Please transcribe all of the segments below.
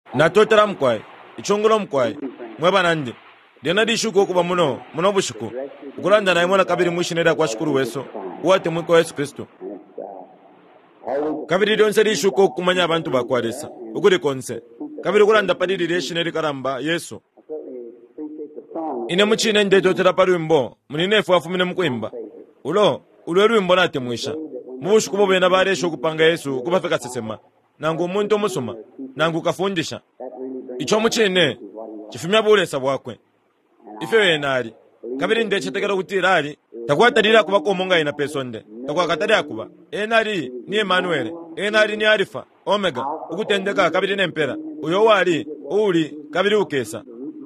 natotera mkwai ichongolo mkwai mweba nandi dena dishuko kuba muno bushuko ukulanda na imona kabiri mushineda kwa shukuru weso uwate mwiko Yesu Kristo kabiri donse dishuko kumanya abantu bakwaresa ukuri konse kabiri ukulanda padiri reshineri karamba Yesu ine muchine ndetotera parwimbo muninefu afumine mkwimba ulo rwimbo nate mwisha mubushuko bobena baresho kupanga Yesu kubafika sesema nangu umuntu omusoma nangu kafundisha icho muchine chifimya bulesa bwakwe ife wenali kabiri ndechetekera kutira ali takwatalira kuba komonga ina pesonde takwakatalira kuba enali ni Emmanuel enali ni Alpha Omega ukutendeka kabiri nempera uyo wali uli kabiri ukesa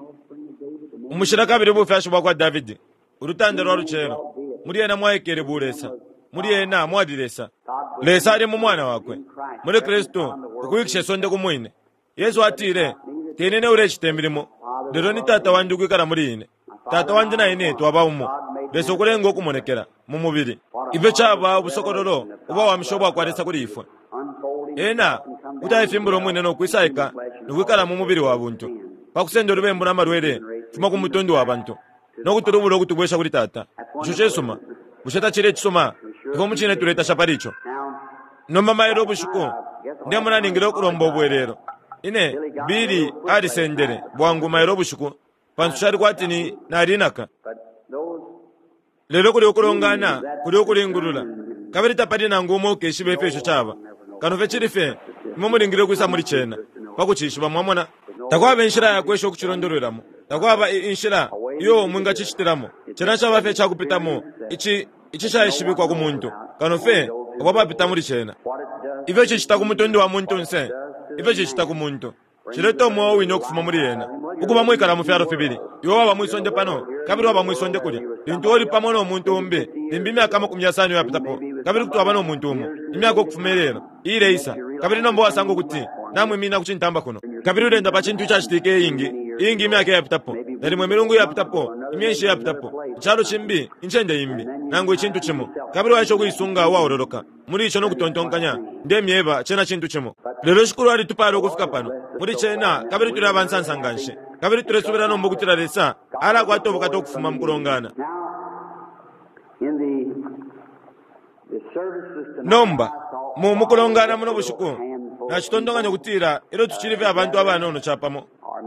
umushira kabiri bufasha bwa David urutandero ruchero muri ena mwaekere bulesa muri ena mwadiresa lesa ali mu mwana wakwe muri Kristo ukuyikishe sonde kumwine Yesu atire tenene urechitembirimo lero ni tata wandi kwikara muri ine tata wandi na ine twabawumo leso kulengo okumonekera mu mubiri ive chaba obusokororo uba wamshobwa kwaresa kuri ifwe ena utayifimbiro mwine no kwisaika nukwikara mu mubiri wa buntu pakusendo rubembo namarwere tuma ku mutondo wabantu no kuturubulo kutubwesha kuri tata ico soma busheta chire chisoma ivo muchine tureta shaparicho nomba mayiro bushuko ndemona ningiro kurombo bwerero ine biri ari sendere bwangu mayiro bushuko pansushari kwatini narinaka lero kuri okurongana kuri okuringurula kabiri tapadi nangumo keshibe fesho chaba kanove chirife mumuringire kwisa muri chena pakuchishwa mwamona takwabe inshira yakwesho kuchirondoreramo takwaba inshira yo mwinga chichitiramo chena chaba fe chakupitamo ichi chayishibikwa ku muntu kanofe obabapita muri chena ive chichita ku mutondo wa muntu nse ive chichita ku muntu chireto mwo wino kufuma muri yena ukuba mwikala mu fyaro fibiri yo waba mwisonde pano kabiri waba mwisonde kuli into oli pamono omuntu ombe imbimi akama kumyasani yapitapo kabiri kutwaba no muntu omo imyako okufumerera ile isa kabiri nombo wasango kuti namwe mina kuchintamba kuno kabiri urenda pa chintu chachitike ingi imyake yapitapo nali mwe milungu yapitapo imyenshi yapitapo chalo chimbi inchende imbi nangu chintu chimo kabiri wacho kuisunga waororoka muri icho no kutontonkanya ndemyeba chena chintu chimo lero shukuru ali tupalo kufika pano muri chena kabiri tuli abansansanganshe kabiri tuli subira nombo kutira lesa ala kwato bukato kufuma mkulongana nomba mu mukulongana muno bushuko na chitondonganya kutira ero tuchirive abantu abana ono chapamo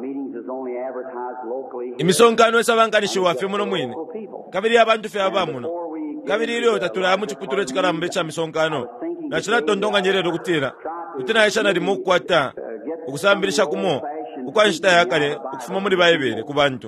imisongano esabanganishi wafe muno mwine kabiri abantu fe abamuno kabiri iliyo tatula mu chiputuro chikarambe cha misongano na chira tondonganya lero kutira kutina yeshana limukwata ukusambirisha kumo ukwanshita yakale ukufuma muri bayebere ku bantu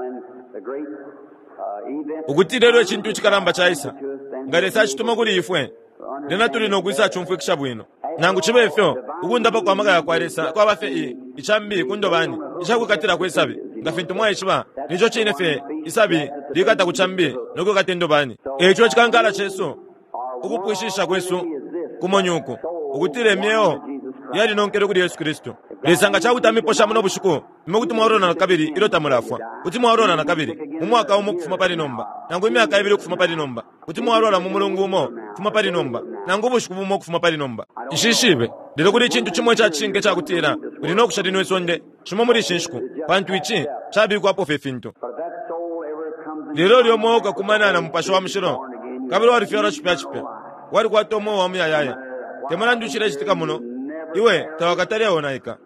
ukutirero chintu chikaramba chaisa ngale sachituma kuri ifwe ndena tuli no kwisa chumfu kishabwino nangu chibefyo ukunda pa kwamaga yakwaresa kwa bafe ichambi kundobani ichakukatira kwesabe ngafintu mwa ichiba nicho chine fe isabi likata kuchambi noko katendobani echo chikankala cheso ukupwishisha kwesu kumonyuko ukutire myeo yali nonkere kuri Yesu Kristo lesanga chakutamipo shamuno bushuko mekuti mwarona na kabiri ilo tamulafwa kuti mwarona na kabiri mumwaka omo kufuma pali nomba nangu imyaka ibiri kufuma pali nomba kuti mwarona mu mulungu umo kufuma pali nomba nangu bushuko bumo kufuma pali nomba ishishibe lero kuri chintu chimwe cha chinge chakutira ulino kushadinwe sonde chimo muri shinshku pantu ichi chabi kwa pofefinto lero lyo moka kumana na mpasho wa mshiro kabiri wali fyora chipe wali kwa tomo wa muyaya temana nduchire chitika muno iwe tawakataria onaika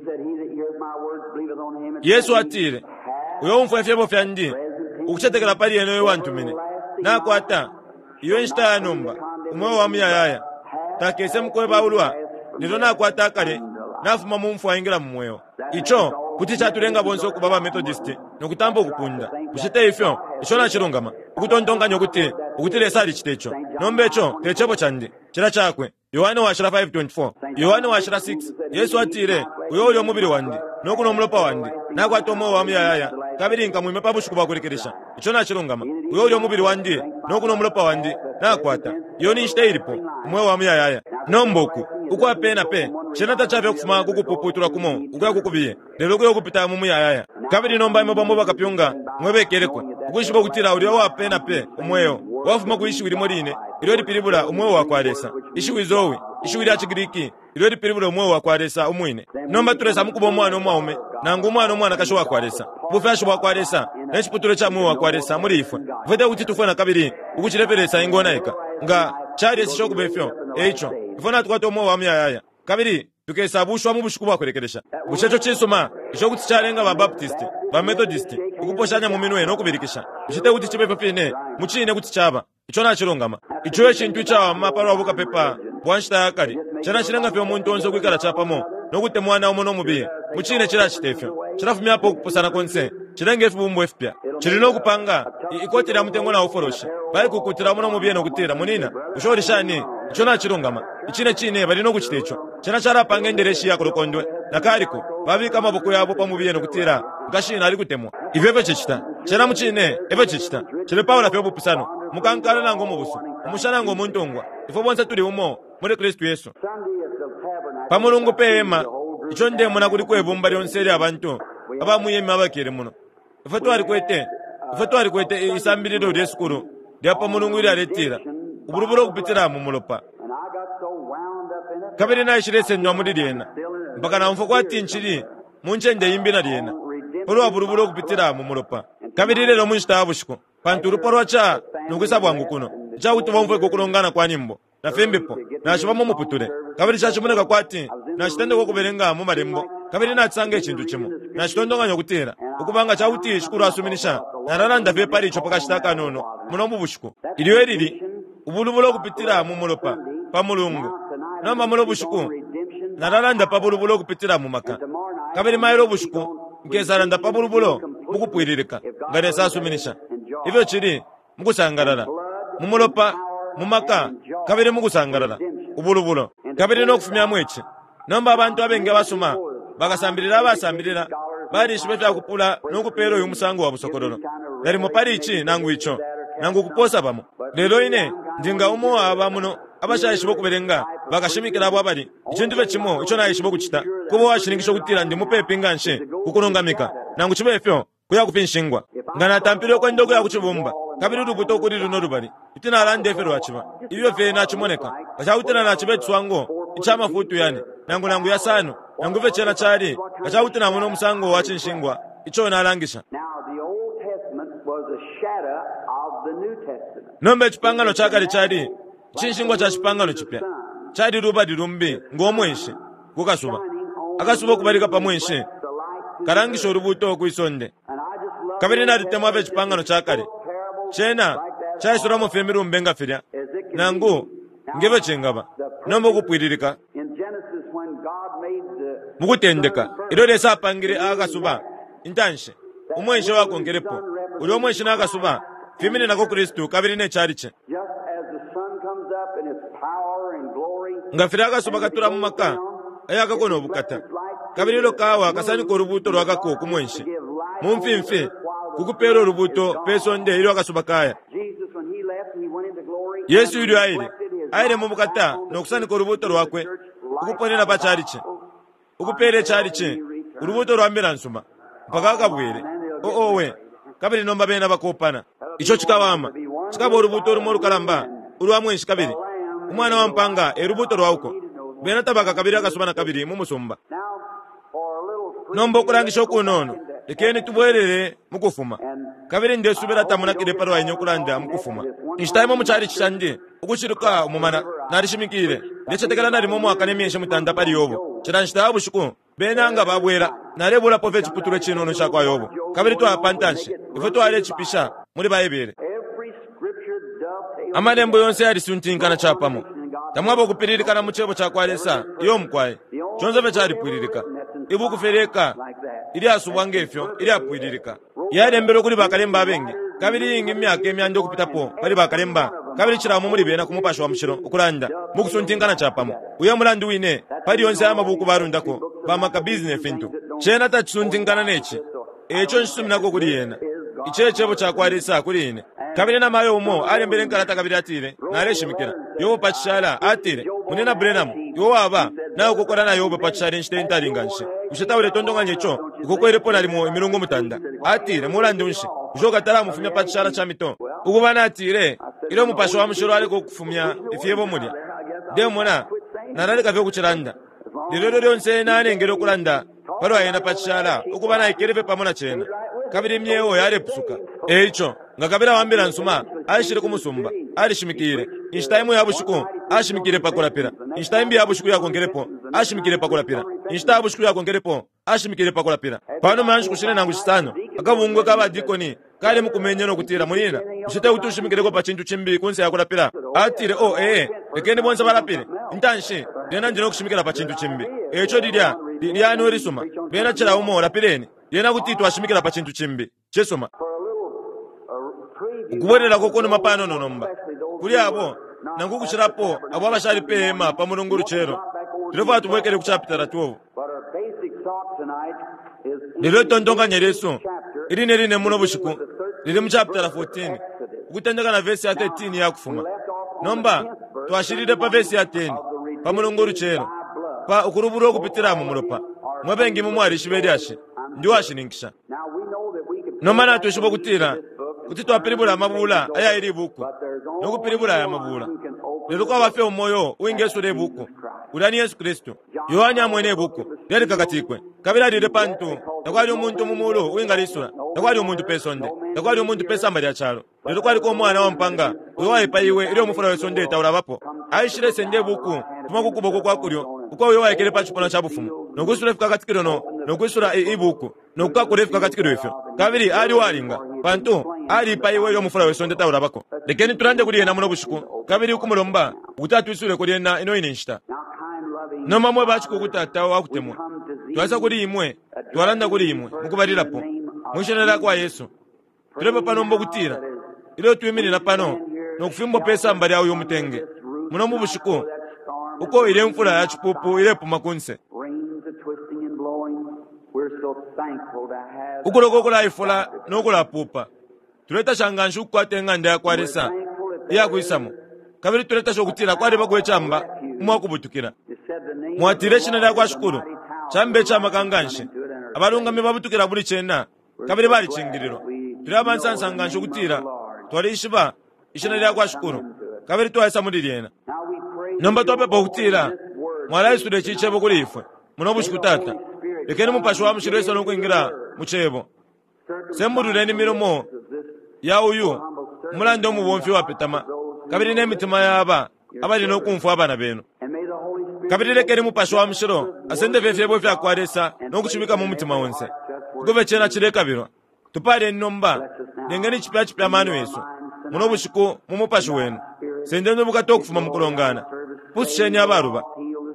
Yesu atire uyo mfefyebo fyandi ukuchetekera pali eno yo wantumine nakwata iyo nshita ya nomba umwe wa muyaya takese mkoe baulwa nilo nakwata kale nafuma mumfu aingira mumweyo icho kuti chatulenga bonso ku baba Methodist nokutamba okupunda kushite ifyo ishona chirungama ukutondonganya kuti ukutire sali chitecho nombe echo techebo chandi chira chakwe Yohana washira 5:24 Yohana washira 6 Yesu atire uyo uli omubiri wandi nokuno mulopa wandi nakwata omo wa muyaya kabiri nkamwime pabushuku bakulekeresha ichona chirungama uyo uli omubiri wandi nokuno mulopa wandi nakwata yoni nshite ilipo umwe wa muyaya nomboku ukwa pena pe chenata chave kufuma kukupuputura kumo ukwa kukubiye lero kuyo kupita mu muyaya kabiri nomba imbo bakapyunga mwebekerekwe ukwishiba kutira uli wa pena pe umweyo wafuma ku ishiwi limo line ilo lipilibula umwewo wakwalesa ishiwi zowi ishiwi lya chigiriki ilo lipilibula umwewo wakwalesa umwine nomba tulesa mukuba omwana omwaume nangu omwana kasho wakwalesa bufe asho wakwalesa n'echiputulo cha mwewo wakwalesa muri ifwe vete kuti tufuna kabiri ukuchileperesa ingona eka nga chali esisho kubefyo eicho ifuna tukwata omwewo wamuyayaya kabiri tukesa bushwa mu bushuku bwakulekeresha bushecho chisoma isho kuti chalenga ba baptist ba methodist ukuposhanya mu minwe nokubirikisha ushite kuti chipepe fine muchine kuti chaba icho na chilongama icho echintu cha maparo abuka pepa bwanshita yakali chana chilenga fyo omuntu onzo kwikala chapamo nokuti mwana omono mubiye muchine chira chitefyo chirafumya po kupusana konse chilenge fumbo fpya chilino kupanga ikotira mutengo na uforoshi bali kukutira muno mubiye nokutira munina ushorishani icho na chilongama ichine chine bali nokuchitecho chana chara pangendereshi ya kolokondwe nakariko babika amaboko yabo pamubiye nokutira ngashina ali kutemwa iveve chichita chana muchine eve chichita chile Paulo fyo bupusano mukankala nango mubuso umushana ngo muntongwa ifo bonse tuli umo muri Kristo Yesu pamulungu pema icho ndemo nakuli kwevumba lyonseri abantu abamuyemi abakere muno ifo twali kwete isambiriro lyesukulu lya pamulungu ili aletira ubulubulo kupitira mu mulopa kabiri na ishiresenywa muri lyena mpaka na mfo kwati nchili munchende yimbina lyena polo abulubulo kupitira mu mulopa kabiri lero munchita bushiko panturu porwa cha nukwisa bwangu kuno cha kuti bamfwe kokulongana kwa nimbo na fembepo na shibamo muputule kabiri cha chimuneka kwati na chitende kokuberenga mu malembo kabiri na tsange chintu chimo na chitondonganya kutera ukubanga cha kuti shikuru asuminisha na raranda ve pali chopa kashitaka nono muno mu bushiko iliyo lili ubulubulo kupitira mu mulopa pa mulungu namba mulo bushiko na raranda pa bulubulo kupitira mu maka kabiri mayiro bushiko ngezaranda pa bulubulo mukupwiririka ngare sasuminisha ivyo chiri mukusangarara mumulopa mumaka kabiri mukusangarara ubulubulo kabiri nokufumya mwechi nomba abantu abenge basuma bakasambirira bali shibeta kupula nokupero uyu musango wa busokororo lari mopari ichi nangu icho nangu kuposa bamo lero ine ndinga umo aba muno abashayishibo kuberenga bakashimikira abo abali icho ndive chimo icho nayishibo kuchita kubo washiringisho kutira ndi mupepinga nshe kukunongamika nangu chibefyo kuya kupinshingwa ngana tampiro kwa ndoko ya kuchibumba kabiri rubuto kuri runo rubari itina alande fero achiba ibyo fe na chimoneka achautira na chibetswango ichama futu yani nangu ya sano nangu ve chena chari achautina muno musango wa chinshingwa icho na alangisha nombe chipangano chakali chari chinshingwa cha chipangano chipya chari ruba dirumbi ngomwenshi kukasuba akasuba kubarika pamwenshi karangisho rubuto kuisonde kabiri na ritema ve chipangano chakali chena chaisura mu femiru mbenga firya nangu ngebe chengaba nombo kupwiririka mukutendeka irore sapangire akasuba intanshe umwenshe wako ngerepo uri omwenshe nakasuba femine nako Kristo kabiri ne chariche ngafira akasuba katura mu maka ayaka kono bukata kabiri lo kawa kasani ko rubuto rwakako kumwenshe mumfimfe kukupero rubuto pesonde iro akasuba kaya Yesu yuri aire mumukata nokusani ko rubuto rwakwe ukuponera pachariche ukupere chariche urubuto rwambira nsuma mpaka akabwere owe kabiri nomba bena bakopana icho chikawama chikabo urubuto rumo rukalamba urwamwenshi kabiri umwana wa mpanga erubuto rwauko bena tabaka kabiri akasubana kabiri mumusumba nombo kurangisho kunono ikeni tubwerere mukufuma kabiri ndesubira tamuna kire parwa inyo kuranda mukufuma ishtaimo muchari chishandi ukuchiruka umumana narishimikire ndechetekana nari momo akanemyeshe mutanda pari yobo chiranshita abushuku benanga babwera narebula pove chiputuro chinono chakwa yobo kabiri to apantanshe ifo to ale chipisha muri bayebere amalembo yonse yari suntinkana chapamo tamwabo kupiririkana muchebo chakwalesa iyo mkwaye chonzo bechari pwiririka ibu kufereka ili asubwangefyo ili apwiririka yale mbero kuri bakalemba abengi kabiri ingi myaka emyando kupitapo bali bakalemba kabiri chiramu muri bena kumupasha wa mushiro ukulanda mukusuntinkana chapamo uyo mulandi wine pali yonse amabuku barundako bamaka business fintu chena tachisuntinkana nechi echo nsuminako kuri yena ichechebo chakwalesa kuri ine kabiri na mayo umo ali mbere nkalata kabiri atire nareshimikira yobo pachishala atire munena Brenham yobo aba na ukukora na yobo pachishala nshitendalinganshe ushitawule tondonganye cho ukukwerepo nalimo emirungu mutanda atire mulandi unshi ujoka tala mufunya pachishala cha mito ukubana atire ilo mupasho wa mshoro aliko kufumya ifyebo mulya de mona naralika vyo kuchiranda lero lyonse nanengera okulanda palo ayenda pachala ukuba nayikereve pamona chena kabiri myewo yalepusuka echo nga kabira wambira nsuma ashire kumusumba alishimikire inshitaimu yabushuku ashimikire pakulapira inshitaimbi yabushuku yakongerepo ashimikire pakulapira inshita yabushuku yakongerepo ashimikire pakulapira pano manshi kushine nangu chitano akavungwe kabadikoni kale mukumenyeno kutira mulina ushite kuti ushimikireko pa chintu chimbi kunse yakulapira atire ekende bonse balapire ntanshi lena njino kushimikira pa chintu chimbi echo lilyani orisoma lena chira umo lapireni lena kuti twashimikira pa chintu chimbi chesoma ukubonera kokono mapano nonomba kuli abo nangu kuchirapo abo abashali pema pa mulungu chero tilova tubwekere ku chapter 12 lero tontonga nyereso ili nerine muno bushiku lili mu chapter 14 ukutendeka na verse ya 13 yakufuma nomba twashirire pa verse ya 10 pa mulungu chero pa ukuruburo kupitira mu mulopa mwabengi mu mwali shibedyashi ndiwo ashiningisha nomana tushibo kutira kuti twapiribula amabula aya iri buku nokupiribula aya mabula lero kwa bafe umoyo uingesure buku ulani Yesu Kristo Yohani amwene buku yali kakatikwe kabira lire pantu nakwali omuntu mumulo uingalisura nakwali omuntu pesonde nakwali omuntu pesamba lya chalo lero kwali ko mwana wa mpanga uyo paiwe ilo mufura wesonde taula bapo aishire sende buku tumakukuboko kwa kulyo uko uyo waekere pachupona chabufumu nokusura fika katikiro nokusura ibuku nokukakure fika katikiro ifyo kabiri ali walinga pantu ali paiwe ilo mufura wesonde taula bako lekeni turande kuli ena muno bushiku kabiri ukumulomba utatuisure kuli ena ino inishita noma mwe bachi kukutata wakutemwa twasa kuli imwe twalanda kuli imwe mukubalilapo mwishenera kwa Yesu tulepa pano mbo kutira ilo tuimirira pano nokufimbo pesa mbali awo yomutenge muno mubushiku uko ile mfula ya chipupu ile pumakunse ukulokokula ifula nokula pupa tuleta shanganshu kwatenga ndaya kwaresa iya kuisamo kabiri tuleta shokutira kwali bagwe chamba mwakubutukira mwatire chinada kwa shukuru chambe chama kanganshe abalunga mebabutukira buli chena kabiri bali chingiriro tulabansa nsangansho kutira twali ishiba ishinada kwa shukuru kabiri twaisa mudiriena nomba tope pokutira mwala isude chichebo kulifwe muno bushikutata lekeni mupasho wa mshiresa nokuingira muchebo sembuduleni milomo ya uyu mulande mu bomfi wa petama kabiri n'emitima yaba abali nokumfu abana beno kabiri lekeni mupasho wa mshiro asende vyefyebo vyakwaresa nokuchimika mu mutima wonse kuve chena chireka biro tupale nomba nengeni chipya manu Yesu muno bushiku mu mupasho wenu sende ndo bukato kufuma mukulongana pushenya abaruba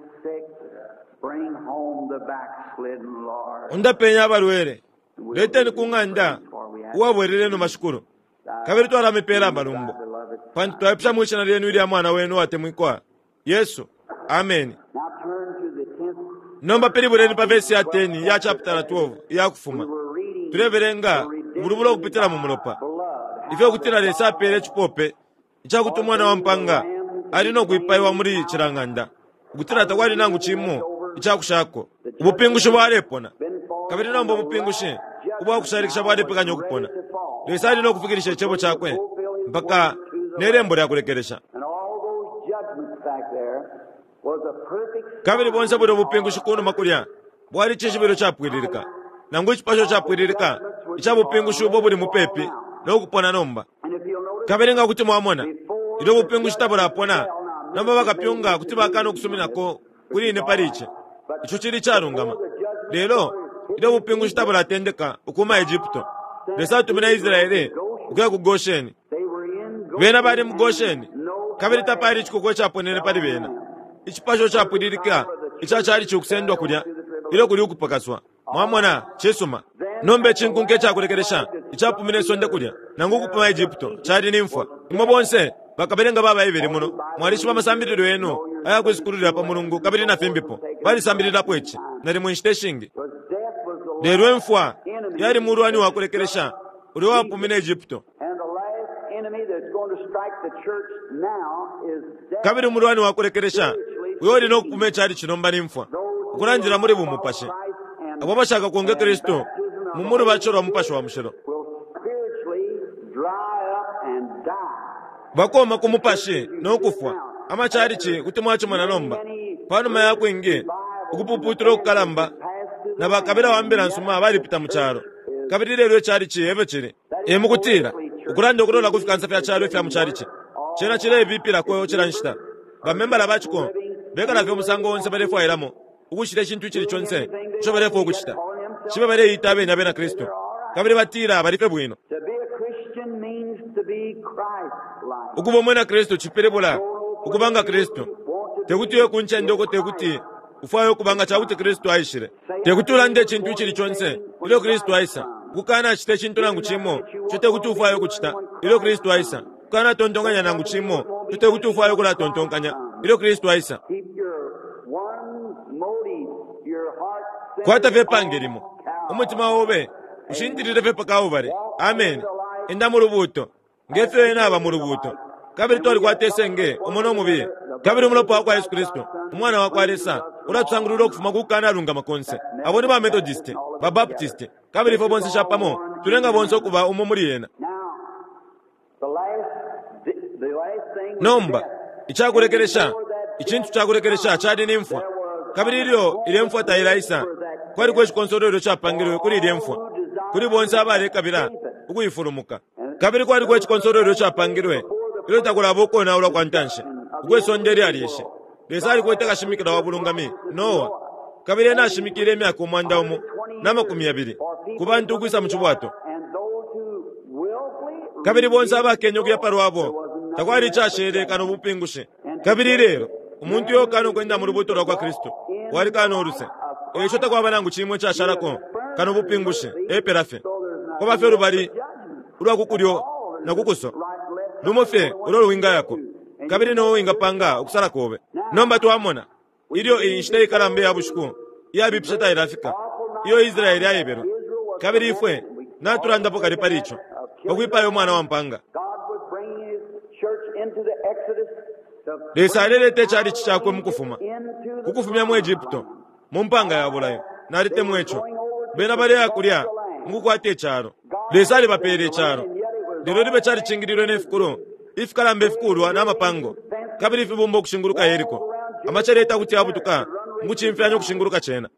unda penya abalwere leteni kunganda uwabwerere no mashukuru kabiri twara mipera balumbo pantu twapsha mwishana lenu ili ya mwana wenu atemwikwa Yesu amen nomba peribuleni pa verse ya 10 ya chapter 12 ya kufuma tuleverenga murubulo kupitira mu mulopa ifyo kutira lesa pere chipope ichakuti mwana wa mpanga alino kuipaiwa muri chiranganda kutira takwali nangu chimo ichakushako ubupingusho bwalepona kabiri nombo ubupingushe ubwa kusharikisha bwalepekanya okupona lesa alino kufikirisha chebo chakwe mpaka nerembo lya kulekeresha kabiri bonse buri ubupingusho kuno makulya bwali chishibiro chapwiririka nangu chipasho chapwiririka ichabupingusho bwo buri mupepi nokupona nomba kabiri nga kuti mwamona ilo bupingusho tabula apona nomba bakapyunga kuti bakana okusuminako kuli ine paliche icho chili charungama lero ilo bupingusho tabula atendeka ukuma Egypto lesa tumina Israeli ukuya ku Gosheni bena bali mu Gosheni kabiri tapali chikoko chaponene pali bena ichipasho chapwiririka ichachali chikusendwa kulya ilo kuli ukupakaswa mwamona chesuma nombe chinkunke chakulekeresha ichapumine sonde kulya nangu kupuma Egypto chali nimfwa imwe bonse bakaberenga baba ibiri muno mwalishi bamasambiriro enu aya kuzikurira pa mulungu kabiri na fimbipo bali sambirira pwechi nali mu station lero mfwa yali murwani wa kulekeresha uli wapumine Egypto kabiri murwani wa kulekeresha uyoli no kupume chali chinomba nimfwa kuranjira muri bumupashe abo bashaka kuonge Kristo mumuru bachoro mupasho wa mushero bakoma kumupashi n'okufwa amachali chi kuti mwacho mwanalomba pano maya kwingi ukupuputira okukalamba na bakabira wambira nsuma balipita muchalo kabiri lero chali chi ebe chiri emukutira ukulanda okulola kufika nsafi ya chalo ifya muchali chi chena chile ebipira kweyo chila nshita bamemba labachiko bekala vyo musango onse balefu ailamo ukuchita chintu chili chonse cho balefu okuchita chiba bale itabe na bena Kristo kabiri batira balife bwino ukuba mwena Kristo chipelebola ukubanga Kristo tekutiwe kuncha ndoko tekuti ufayo kubanga chakuti Kristo aishire tekutulande chintu chili chonse ilo Kristo aisa kukana chite chintu nangu chimo chote kuti ufayo kuchita ilo Kristo aisa kukana tontonganya nangu chimo chote kuti ufayo kula tontonganya ilo Kristo aisa kwata vepangirimo umutima wobe ushindirire vepakaubare amen enda mu rubuto ngefe naba mu rubuto kabiri tori kwatesenge umono mubi kabiri mulopo wa Yesu Kristo umwana wa Kwaresa uratsangurira okufuma kukana alunga makonse abone ba Methodist ba Baptist kabiri fo bonse chapamo tulenga bonse okuba umumuri yena nomba ichakurekeresha ichintu chakurekeresha chadi nimfwa kabiri ilyo ile mfwa tairaisa kwari kwe chikonsorero chapangirwe kuri ile mfwa kuri bonse abale kabira ukuyifurumuka kabiri kwari kwe chikonsorero chapangirwe ilo takula boko na ula kwantanshe kwe sonderi aliyeshe lesali kwe takashimikira wabulungami Noa kabiri na shimikire myaka omwanda omu namakumi abiri kubantu ukwisa muchibwato kabiri bonse abakenyo kuyaparo abo takwari chashere kano bupingushe kabiri lero umuntu yokano kwenda mu rubuto rwa Kristo wali kano oruse echo takwaba nangu chimwe chasharako kano bupingushe eperafe koba feru bali urwa kukulyo na kukuso lumofe urolo winga yako kabiri no winga panga ukusala kobe nomba tuamona ilio inshita ikalambe ya bushuku ya bipshata irafika iyo Israeli ayebero kabiri ifwe naturanda poka riparicho okwipa yo mwana wa mpanga lesalele te chali chichakwe mukufuma kukufumya mu Egypto mumpanga yabulayo narite mwecho bena bale yakulya ngukwate charo lesali bapere charo lero libe chali chingiriro nefukuro ifikalambe efukurwa n'amapango kabiri ifibumba okushinguruka Yeriko amachareta kuti abutuka nguchimfyanyo kushinguruka chena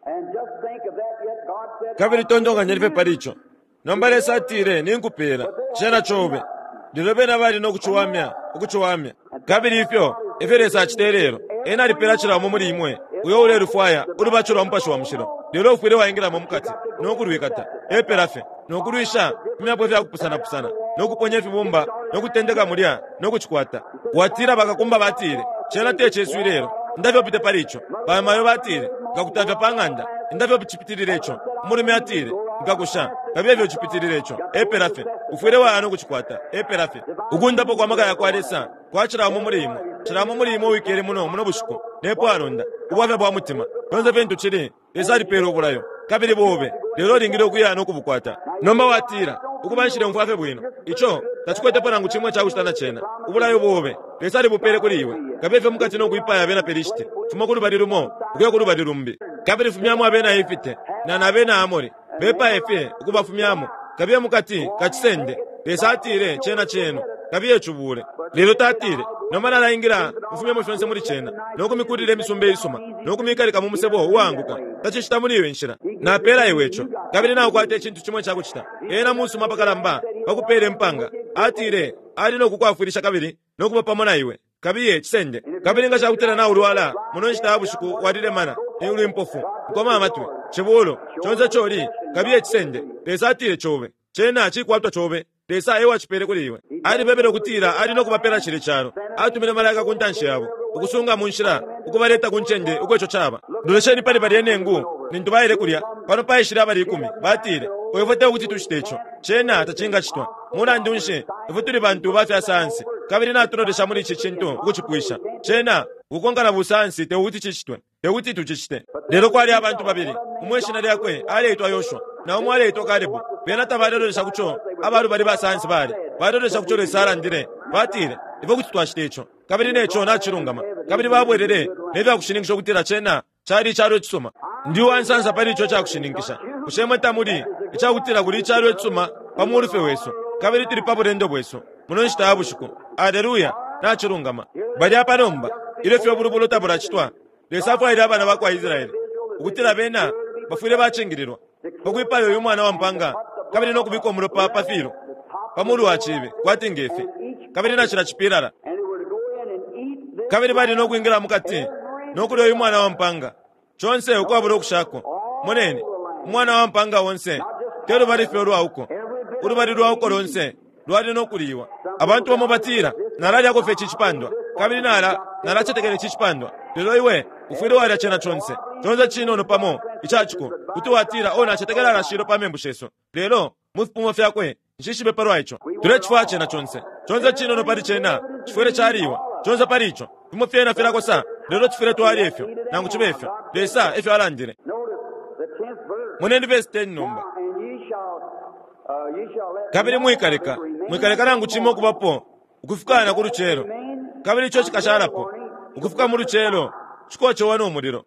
kabiri tondonga nyerife paricho nombale satire ninkupera chena chobe lero bena bali nokuchuwamya ukuchuwamya kabiri ifyo eferesa chiterero ena lipera chiramo muri imwe uyo ule rufaya uri bachura mpasho wa mushiro lero ufire waingira mu mukati nokurwikata eperafe nokurwisha myabwe vya kupusana nokuponya fibumba nokutendeka mulya nokuchikwata watira bakakumba batire chena teche swirero ndavyo pite paricho bamayo batire ngakutavya panganda ndavyo pichipitirirecho muri myatire ngakusha kabevyo chipitirirecho eperafe ufire wa nokuchikwata eperafe ugundapo kwa maka ya Kwaresa kwachiramo muri imo wikere muno bushuko nepo aronda ubave bwa mutima nonze vintu chiri esari pero bulayo kabiri bobe lero ringiro kuyana okubukwata nomba watira ukubanshire mfafe bwino icho tachikwete panangu chimwe cha kushitana chena ubulayo bobe lesari bupere kuri iwe kabeve mukati no kuipaya bena perishite tuma kuri badirumo ukuya kuri badirumbi kabiri fumyamo abena ifite na nabena amori bepa efe ukubafumyamo kabiye mukati kachisende lesatire chena cheno kabiye chubure lero tatire nomana naingira mfumye mushonse muri chena nokumikudire misumbe isuma nokumikalika mu musebo wanguka tachishita muri iwe nshira na pera iwecho kabiri nawo kwate chintu chimwe chakuchita ena musuma pakalamba bakupere mpanga atire ali nokukwafurisha kabiri nokuba pamona iwe kabiye chisende kabiri nga chakutera na ulwala munonchita abushuku wadire mana uli mpofu ngoma amatwe chibulo chonze choli kabiye chisende lesatire chobe chena chikwatwa chobe lesa ewa chipere kuri iwe ali bebere kutira ali nokubapera chiri charo atumire malaika kuntanshi yabo ukusunga munshira ukubareta kunchende ukwecho chaba ndolesheni pali bali enengu nintubaire kulya pano paishira bali 10 batire oyovote ukuthi tushitecho chena tachinga chitwa muna ndunshe ivuturi bantu bafya sansi kabiri natunoresha muri ichi chintu ukuchipwisha chena ukongana busansi teuti chichitwe teuti tuchichite lero kwali abantu babiri umweshina lyakwe aleitwa Yoshua na umwe aleitwa Kalebu pena tabareresha kucho abaru bali basansi bali bareresha kucho lesara ndire batire ivo kuti twashitecho kabiri necho nachirungama kabiri babwerere nevya kushiningisha kutira chena chari charo chisoma ndiwo ansansa pali icho chakushiningisha kushemwe tamuri ichakutira kuri charo chisoma pamurufe weso kabiri tiri papo rendo bweso munonchita abushuku. Haleluya. Nachirungama. Bali apa nomba. Ile fyo bulubulu tabura chitwa. Lesafu ida abana bakwa Israeli. Ukutira bena bafuire bachengirirwa. Bakwipayo y'umwana wa mpanga. Kabiri no kubiko mulo papa firo. Pamulu wachibe kwati ngefe. Kabiri nachira chipirara. Kabiri bali no kuingira mukati. No kulyo y'umwana wa mpanga. Chonse ukwabura okushako. Monene. Umwana wa mpanga wonse. Tero bali fyo rwauko. Urubari rwauko ronse. Rwari no kuliwa. Abantu bamubatira. Narali yako fe chichipandwa. Kabiri nara chetekele chichipandwa. Lero iwe ufire wali achena chonse. Chonse chino no pamo. Ichachuko. Kutuwatira ona chetekela rashiro pamembusheso. Lero mufupumo fyakwe. Nshishibe parwa icho. Ture chifwa chena chonse. Chonse chino no pari chena. Chifure chariwa. Chonse pari icho. Tumufye na fira kosa. Lero chifure tuwali efyo. Nangu chibefyo. Lesa efyo alandire. Munendi verse 10 nomba. Kabiri mwikareka. Mwikareka nangu chimo kubapo. Ukufukana ku ruchero. Kabiri cyo kikasharapo. Ukufuka mu ruchero. Chikocho wano umuriro.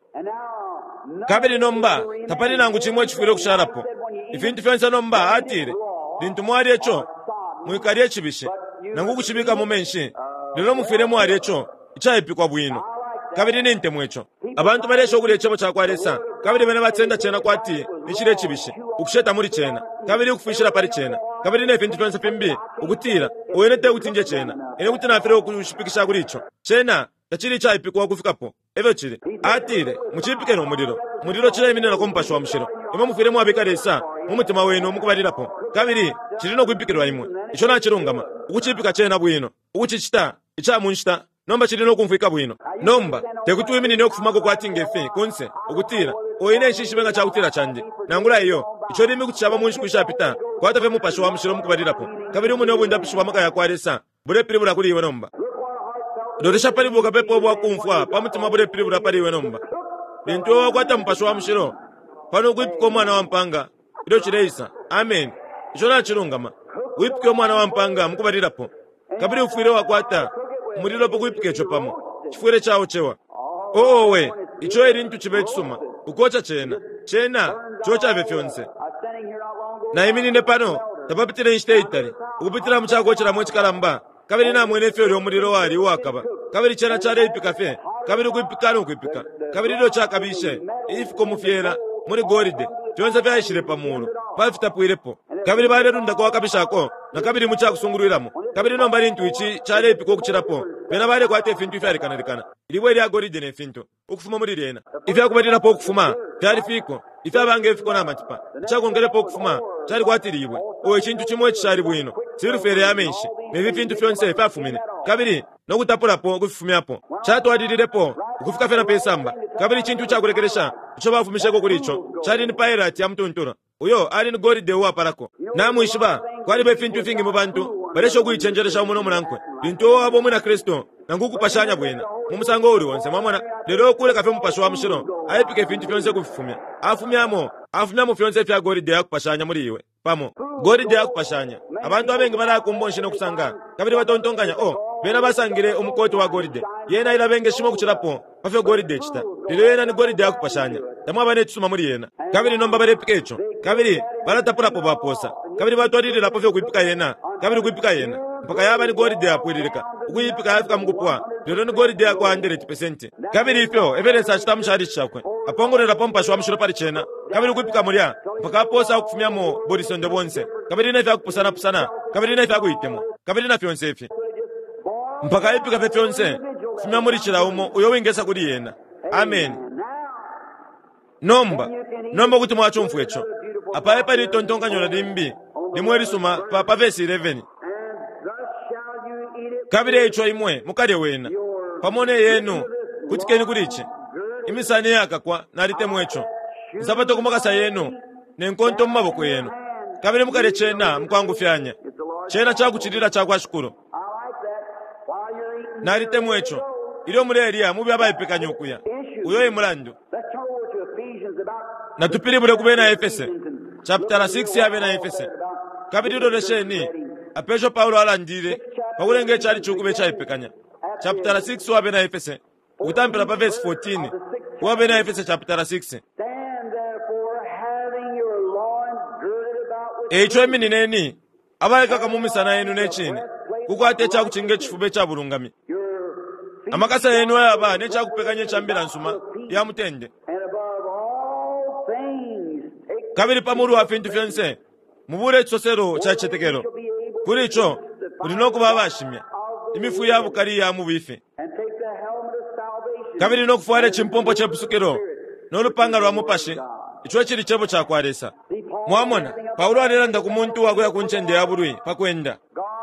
Kabiri nomba. Tapari nangu chimwe chifire kusharapo. Ifintu fyonse nomba atire. Lintu mwari echo. Mwikariye chibishe. Nangu kuchibika mu menshi. Lero mufire mwari echo. Ichayipikwa bwino. Kabiri ninte mwecho. Abantu baresho kuri echebo chakwaresa. Kabiri bene batsenda chena kwati nichire chibishe. Ukusheta muri chena. Kabiri ukufishira pari chena. Kabiri ne fintu fyonse pimbi. Ukutira. Uyenete utinje chena. Ene kutina fire ukushipikisha kuri icho. Chena tachiri chayipikwa kufikapo. Evyo chire. Atire muchipike no muriro. Muriro chira iminena kompashwa mushiro. Imo mufire mwabikaresa. Mumutima wenu mukubalirapo. Kabiri chiri no kwipikirwa imwe. Icho nachirungama. Ukuchipika chena bwino. Ukuchichita icha munchita. Nomba chiri no kumfika bwino. Nomba tekutu imini ne okufumako kwati ngefe konse ukutira. Oyine nshishibenga cha kutira chanje. Nangula iyo icho rimi kuchaba munshi kushapita. Kwata fe mupasho wa mushiro mukubalirapo. Kabiri umuntu obunda pishwa maka yakwaresa. Bure piribura kuri iwe nomba. Dorisha paribuka pepo bwa kumfwa pamutima bure piribura pari iwe nomba. Bintu wakwata mupasho wa mushiro. Pano kwipiko mwana wa mpanga. Ido chireisa. Amen. Icho nachirungama. Kwipiko mwana wa mpanga mukubalirapo. Kabiri ufire wakwata muriro pokwipike cho pamo. Chifure chawo chewa. We icho eri ntu chibe chisuma. Ukocha chena. Chena chocha vefyonse. Na imini ne pano tapapitire nshite itari. Ukupitira mchako chira mwechikaramba. Kabiri na mwene fyo muriro wali wakaba. Kabiri chena chare ipika fe. Kabiri kuipika no kuipika. Kabiri do chakabishe. Ifiko mufyera muri goride. Chonse vyashire pamulo. Pafita puirepo. Kabiri bare runda kwa kabishako. Na kabiri mucha kusunguriramo. Kabiri no mbari ntu ichi chare ipiko kuchirapo. Bena bare kwate fintu fyari kanarikana. Iliwe ya goride ne fintu. Ukufuma muri rena. Ifya kubatira po kufuma. Fyari fiko. Ifya bange fiko na matipa. Chakongere po kufuma. Chari kwatiriwe. O chintu chimwe chari bwino. Siru fere ya menshi. Nevi fintu fyonse fafumine. Kabiri no kutapura po kufumyapo. Chato adirirepo. Ukufika fena pesamba. Kabiri chintu chakurekeresha. Icho bafumisheko kuri icho. Chari ni pirate ya mtuntura. Uyo ali ni goride wa parako. Namu ishiba. Kwali be fintu fingi mu bantu. Baresho kuichenjeresha umuno munankwe. Bintu abo muna Kristo. Nanguku pashanya bwena. Mumusango uri wonse mamona. Lero kule kafe mupasho wa mushiro. Ayipike fintu fyonse kufumya. Afumyamo fyonse fya goride yakupashanya muri iwe. Pamo. Goride yakupashanya. Abantu abengi bala kumbonshi no kusanga. Kabiri batontonganya bena basangire umukoti wa goride. Yena ila benge shimo kuchirapo. Pafyo goride chita. Lero yena ni goride yakupashanya. Tamwa bane tsuma muri yena. Kabiri nomba bare pikecho. Kabiri bala tapura po baposa. Kabiri batwarire la pafyo kuipika yena. Kabiri kuipika yena. Mpaka yaba ni goride yapwiririka. Ukuyipika afika mukupwa. Lero ni goride yakwa 100%. Kabiri ifyo evere sa chitamu shari chakwe. Apongorera pompa shwa mshiro pari chena. Kabiri kuipika mulia. Mpaka aposa kufumyamo borisonde bonse. Kabiri na ifya kupusana. Kabiri na ifya kuitemo. Kabiri na fyonse ifye. Mpaka ipika fe fyonse. Fumya muri chiraumo uyo wingesa kuri yena. Amen. Nomba kuti mwacho mfwecho. Apa epa li tontonga nyola dimbi. Nimweri suma pa verse 11. Kabiri icho imwe mukade wena. Pamone yenu kutikeni kurichi. Imisani yaka kwa narite mwecho. Nsabato kumakasa yenu nenkonto mmaboko yenu. Kabiri mukade chena mkwangu fyanya. Chena chakuchirira chakwa shukuru. Narite mwecho. Ilo muleria mubi abayipika nyokuya. Uyo imulandu. Na tupiri bure kubena Efese. Chapter 6 ya bena Efese. Kabiri do resheni. Apesho Paulo alandire. Pakulenge chali chukube chayipikanya. Chapter 6 wa bena Efese. Utampira pa verse 14. Wa bena Efese chapter 6. Echo emini neni. Abaye kaka mumisana yenu nechini. kukwata ekyakukinga ekifuba ekyabulungami amakasa yenu ayaba nekyakupekanya ekyambira nsuma yamutende kabiri pamulu wa fintu fyonse mubure ekisosero kyakitegero kuri ico ulina okuba abashimya imifu yabo kari yamu bife kabiri n'okufuara ekimpompo ky'ebusukiro n'olupanga lwa mupashe ico kiri kyebo kyakwaresa mwamona Paulo aliranda ku muntu wakuya ku nchende ya bulwi pakwenda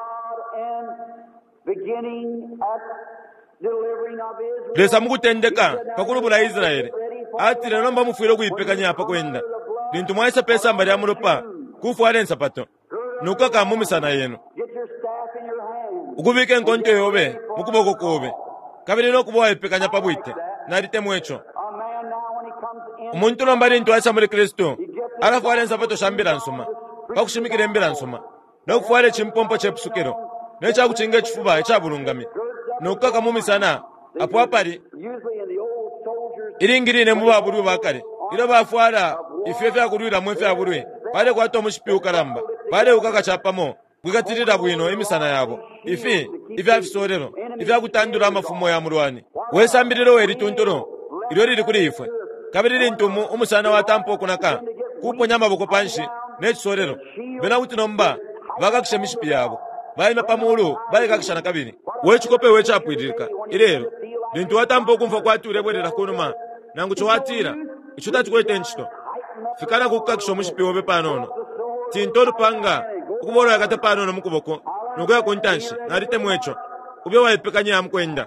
lesa mukutendeka pakulubula Israeli ati lero mba mufuire kuyipekanya pakwenda lintu mwaisa pesa mbali ya mulopa kufuara ensapato nukaka mumisana yenu ukubike nkonto yobe mukuboko kobe kabiri n'okuba wayipekanya pabwite nalite mwecho umuntu nombali lintu aisa muri Kristo arafuara ensapato shambira nsuma pakushimikira embira nsuma n'okufuara ekimpompo ky'ebusukiro n'ekyakukinga ekifuba ekyabulungami nukaka mumisana apo apali iringirine muba bulwi bakale ilo bafuara ifyo vyakulwira mwe vyabulwi pale kwata omushipi karamba pale ukaka chapamo gwikatirira bwino emisana yabo ifi ivyavisorero ivyakutandura amafumo ya mulwani wesambiriro weritunturo ilo lili kuli ifwe kabiri ntumu umusana wa tampo kunaka kuponya amaboko panshi n'ekisorero bena kuti nomba vakakisha mishipi yabo bayima pamulu bayikakishana kabiri wechikope wechapwiririka ilero lintu watampo kumfa kwature bwerera kunuma nangu chowatira icho tatikwete nchito fikana kukakisha omushipi wobe panono tintoru panga ukubora yakate panono mukuboko nukuya kuntanshi nalite mwecho ubyo wayipekanya yamukwenda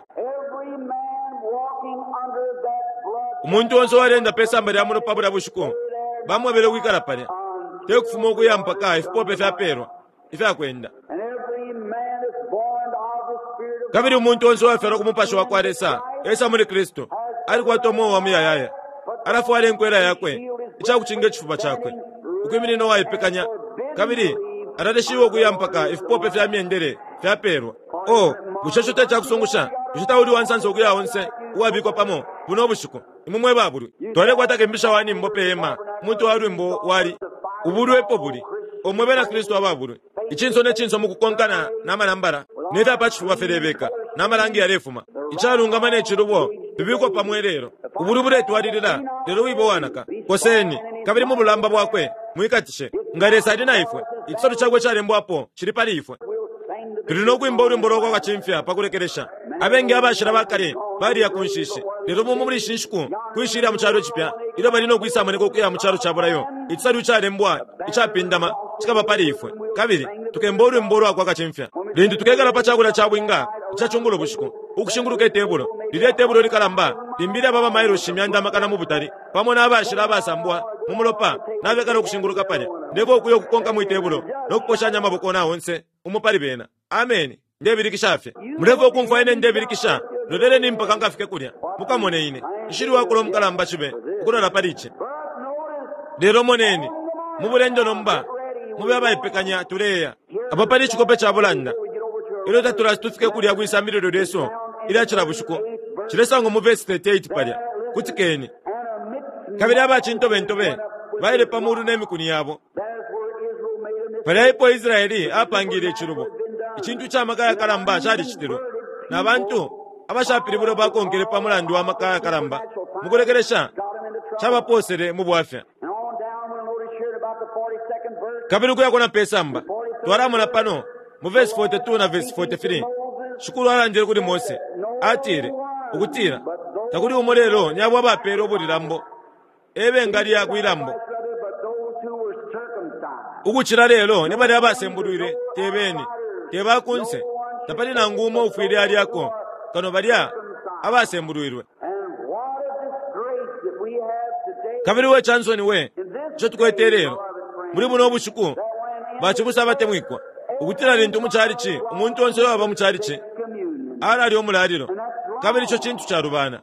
umuntu wonse walenda pesa mbali ya mulopa bula bushuku bamwe bele wikala pale tekufuma okuyampa ka ifupope fyaperwa ifyakwenda kabiri umuntu wonse wafera kumupasha wakwaresa esa muri Kristo ali kwatomo wa muyayaya arafuara enkwera yakwe ichakuchinga ekifuba chakwe ukwimini no wayipekanya kabiri aradeshiwo kuyampaka ifupope fyamyendere fyaperwa buchochote chakusungusha buchitauli wansanso okuya onse uwabikwa pamo buno bushuko imumwe babulwi tole kwatake mbisha wani mbope ema muntu walwimbo wali ubulwepo buli omwebe na Kristo ababulwi ichinso nechinso mukukonkana namalambala neta pachifuba ferebeka namalangi yarefuma ichalungama nechirubo bibikwa pamwe lero ubulwi buletu walilira lero wibo wanaka koseni kabiri mu bulamba bwakwe mwikatishe ngaresa adi na ifwe ikisoto chakwe chalembwapo chili pali ifwe tulina okwimba olwimbo lwokwa chimfya pakulekeresha abenge abashira bakale bali yakunshishi lero mumuli shinshiku kwishira muchalo chipya ilo balino kwisama niko kuya muchalo chabulayo ikisoto chalembwa ichapindama chikaba pali ifwe kabiri tukemba olwimbo lwakwa chimfya lindu tukegala pachakula chabwinga ichachungulo bushiku ukushinguluka etebulo lile tebulo likalamba limbira baba mairo shimyanda makana mubutali pamona abashira abasambwa mumulopa nabekala okushinguluka pale ndebo okuyo kukonka mu itebulo nokuposhanya amaboko na onse umupali bena amen ndebirikishafye mulevo okumfa ene ndebirikisha lolele nimpaka ngafike kulya mukamone ine ishiri wakulo mukalamba chibe kulala paliche lero moneni mubulendo nomba mube abayipekanya tuleya apa pali chikope cha bulanda ilo tatura tufike kulya kwisamiriro leso ila chira bushuko chilesango mu verse 38 palya kuti keni kabiri abachintobe baile pamuru n'emikuni yabo palipo Israeli apangire ekirubo ikintu ky'amakaya kalamba kyali kitiro n'abantu abashapiribulo bakongere pamulandu w'amakaya kalamba mukulekeresha kyabaposere mu bwafya kabiri kuyakona pesamba twaramuna pano mu verse 42 na verse 43 shukuru alanjire kuli Mose atire ukutira takuli umolero nyabo abapero bulirambo ebe ngali yakwirambo ukuchira lero ne bali abasembulwire tebeni tebakunse tapali na ngumo ufire ali yako kano balya abasembulwirwe kabiri we chansoni we cyo tukweterero muri buno bushuku bachibusa batemwikwa ukutira lintu muchari chi umuntu wonse waba muchari chi ara ali omulaliro kabiri cyo kintu cha rubana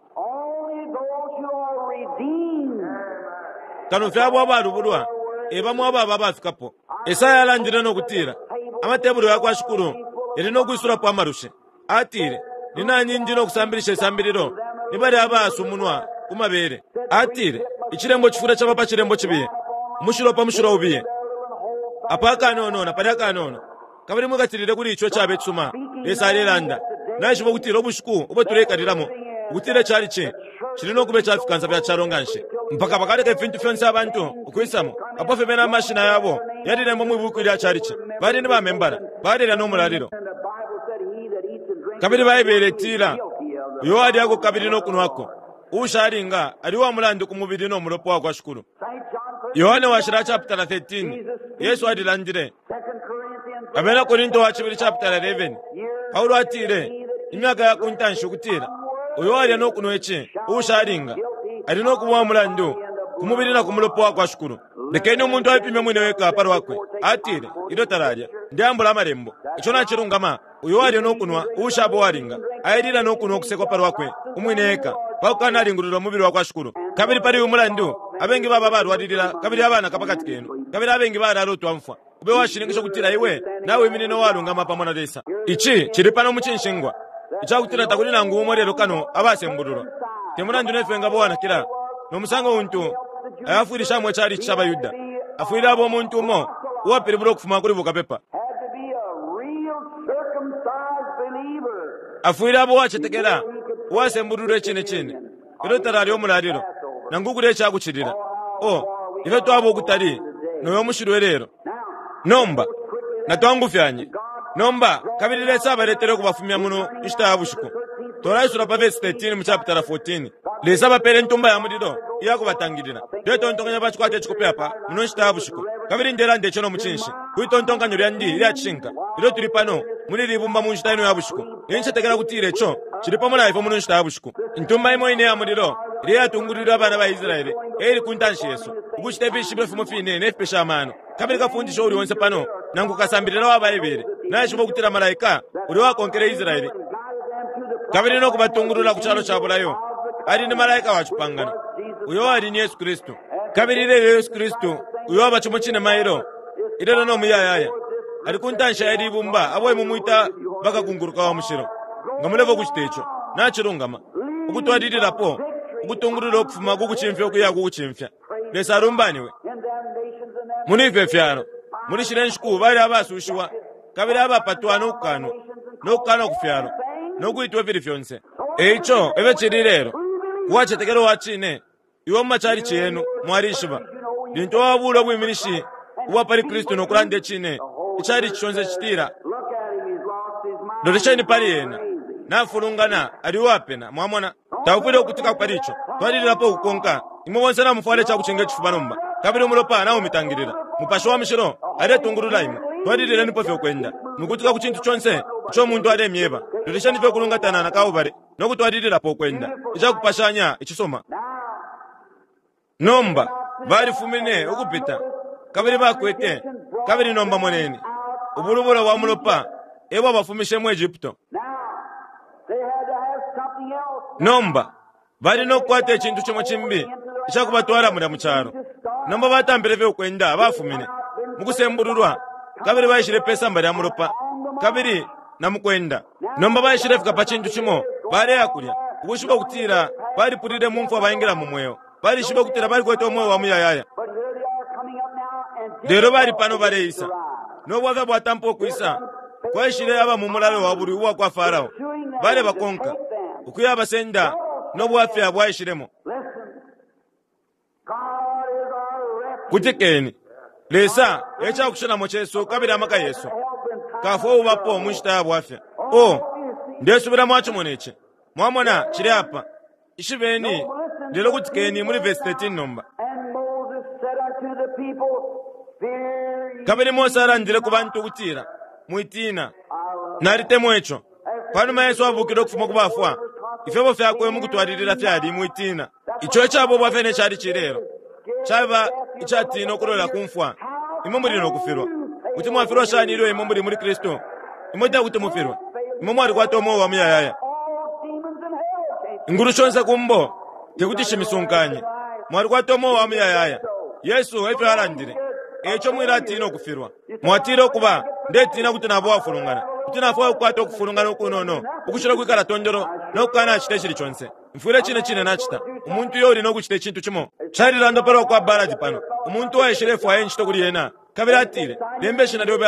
kano fyabo abalubulwa ebamu ababa bafikapo esaya alanjira nokutira amatebulo yakwashukuru eri nokwisura pa marushe atire ninanyinji nokusambirisha isambiriro nibali abasumunwa kumabere atire ichirembo chifura chapapa chirembo chibiye mushiro pa mushiro ubiye apaka nono na paraka nono kabiri mukatirire kuri icho chabetsuma lesalelanda naishibo kutira obushuku obotulekaliramo kutire chali che chilino kube chafikanza bya charonganshe mpaka bakaleka ebintu byonse abantu ukwisamo apofe bena mashina yabo yadire mu mwibuku lya chali che bali ni bamembala balira n'omulaliro kabiri bayiberetira yo ali ako kabiri no kunwako usharinga ali wa mulandi ku mubiri no mulopo wa kwashukuru Yohane washira chapter 13 Yesu adilandire Abena Korinto wa chibiri chapter 11 Paulo atire imyaka ya kuntanshu kutira uyo ali no kunweche usharinga ali no kuwa mulandi ku mubiri na ku mulopo wa kwashukuru lekeni umuntu ayipime mwine weka paro wakwe atire ilo tararya ndiambula marembo icho na chirungama uyo ali no kunwa ushabo waringa ayirira no kunwa kusekwa paro wakwe umwineka bakana ringuriro mubiri wa kwashukuru kabiri pari umulandu abengi baba barwadirira kabiri abana kapakati kenu kabiri abengi bararotwa mfwa ube washiringisho kutira iwe nawe minino walunga mapamona desa ichi chiri pano muchinshingwa icha kutira takuli nangu umorero kano abasembuluro temulandu nefenga bwana kira no musango untu ayafuirisha mwe chari chaba yuda afuira abo muntu mo uwapiri buro kufuma kuri bukapepa afuira abo wachetekera wasembuluro chine ilo tarari omulaliro nangugure chakuchirira ife twabo kutari noyo mushirwe rero nomba natwangufyanye nomba kabirire sabaretere kubafumya muno ishtabushiko toraisura pa verse 13 mu chapter 14 lesa bapere ntumba ya mudiro iyako batangirira deto ntonganya bachikwate chikope apa muno ishtabushiko kabiri ndera ndecho no muchinshi kuitontonga nyuri andi iri achinka ilo turi pano muri ribumba mu shitaino yabushiko yenche tegera kutire cho chiri pamona ifo muno ishtabushiko ntumba imo ine ya mudiro iri atungurira abana ba Israeli eri kuntanshi Yesu ukuchitepi shibe fumo fine nefe shamano kabiri kafundisho uri wonse pano nangu kasambirira wabayibere naye shibo kutira malaika uri wakonkere Israeli kabiri no kubatungurura kuchalo chabulayo ari ni malaika wachupangana uyo ari ni Yesu Kristo kabiri rero Yesu Kristo uyo abachomochine mairo irero no muyayaya ari kuntansha eri bumba aboye mumuita bakakunguruka wa mushiro ngamulevo kuchitecho nachirungama ukutwadirira po ukutungurura okufuma kukuchimfya okuya kukuchimfya lesa rumbaniwe munive fyaro muri shirenshku bari abasushiwa kabiri abapatwa nokukano kufyaro nokuitwe viri fyonse eicho eve chiri rero wachetekero wachine iwo machari chenu mwarishiva dinto wabulo bwimirishi uwapari Kristo nokurande chine ichari chonse chitira ndorisheni pari yena nafurungana ari wapena mwamona tawufire kutika paricho twarira po kukonka imwe wonse na mufale cha kuchinga chifubanomba kabiri umulopa nawo mitangirira mupasho wa mishiro ari tungurura imwe twarira nipo fyo kwenda nukutika kuchintu chonse cho muntu ari myeba ndorisheni fyo kulungatana na kaubare nokutwarira po kwenda icha kupashanya ichisoma nomba bari fumine ukupita kabiri bakwete kabiri nomba monene ubulubula wa mulopa ebo bafumishe mu Egypto nomba bari no kwate chintu chimo chimbi ichakubatwara muri mucharo nomba batambire vyo kwenda bafumine mukusembururwa kabiri bayishire pesa mbari amuropa kabiri namukwenda nomba bayishire fika pa chintu chimo bare yakulya ubushuba kutira bari purire mumfu abayingira mu mweyo bari shiba kutira bari kwete omwe wa muyayaya dero bari pano bareisa no bwava bwatampo kuisa kwashire aba mu mulalo wa buri wa kwa Farao bare bakonka ukuya basenda no bwafya bwashiremo kutikeni lesa echa kushana mocheso kabira maka Yesu kafo ubapo mushita bwafya ndesubira mwacho moneche mwamona chiri apa ishibeni ndelo kutikeni muri verse 13 nomba kabiri Mose arandire ku bantu kutira muitina naritemo echo pano Yesu avukira kufuma kubafwa ifebo fyakwe mukutwaririra fyali muitina icho chabo bwafene chari chirero chaba ichatino kurola kumfwa imomuri no kufirwa kuti mwafirwa shani iro imomuri muri Kristo imota kuti mufirwa imomwari kwatomo wa muyayaya inguru chonse kumbo tekuti shimisunkanye mwari kwatomo wa muyayaya Yesu efe arandire echo mwiratino kufirwa mwatiro kuba ndetina kuti nabo wafurungana kuti nafo kwato kufurungana kunono ukushira kwikala tondoro nokana achite chiri chonse mfure chine nachita umuntu yori nokuchite chintu chimo chari rando paro kwa baraji pano umuntu wa eshirefu ayenchito kuri yena kabiratire lembe shina dobe apa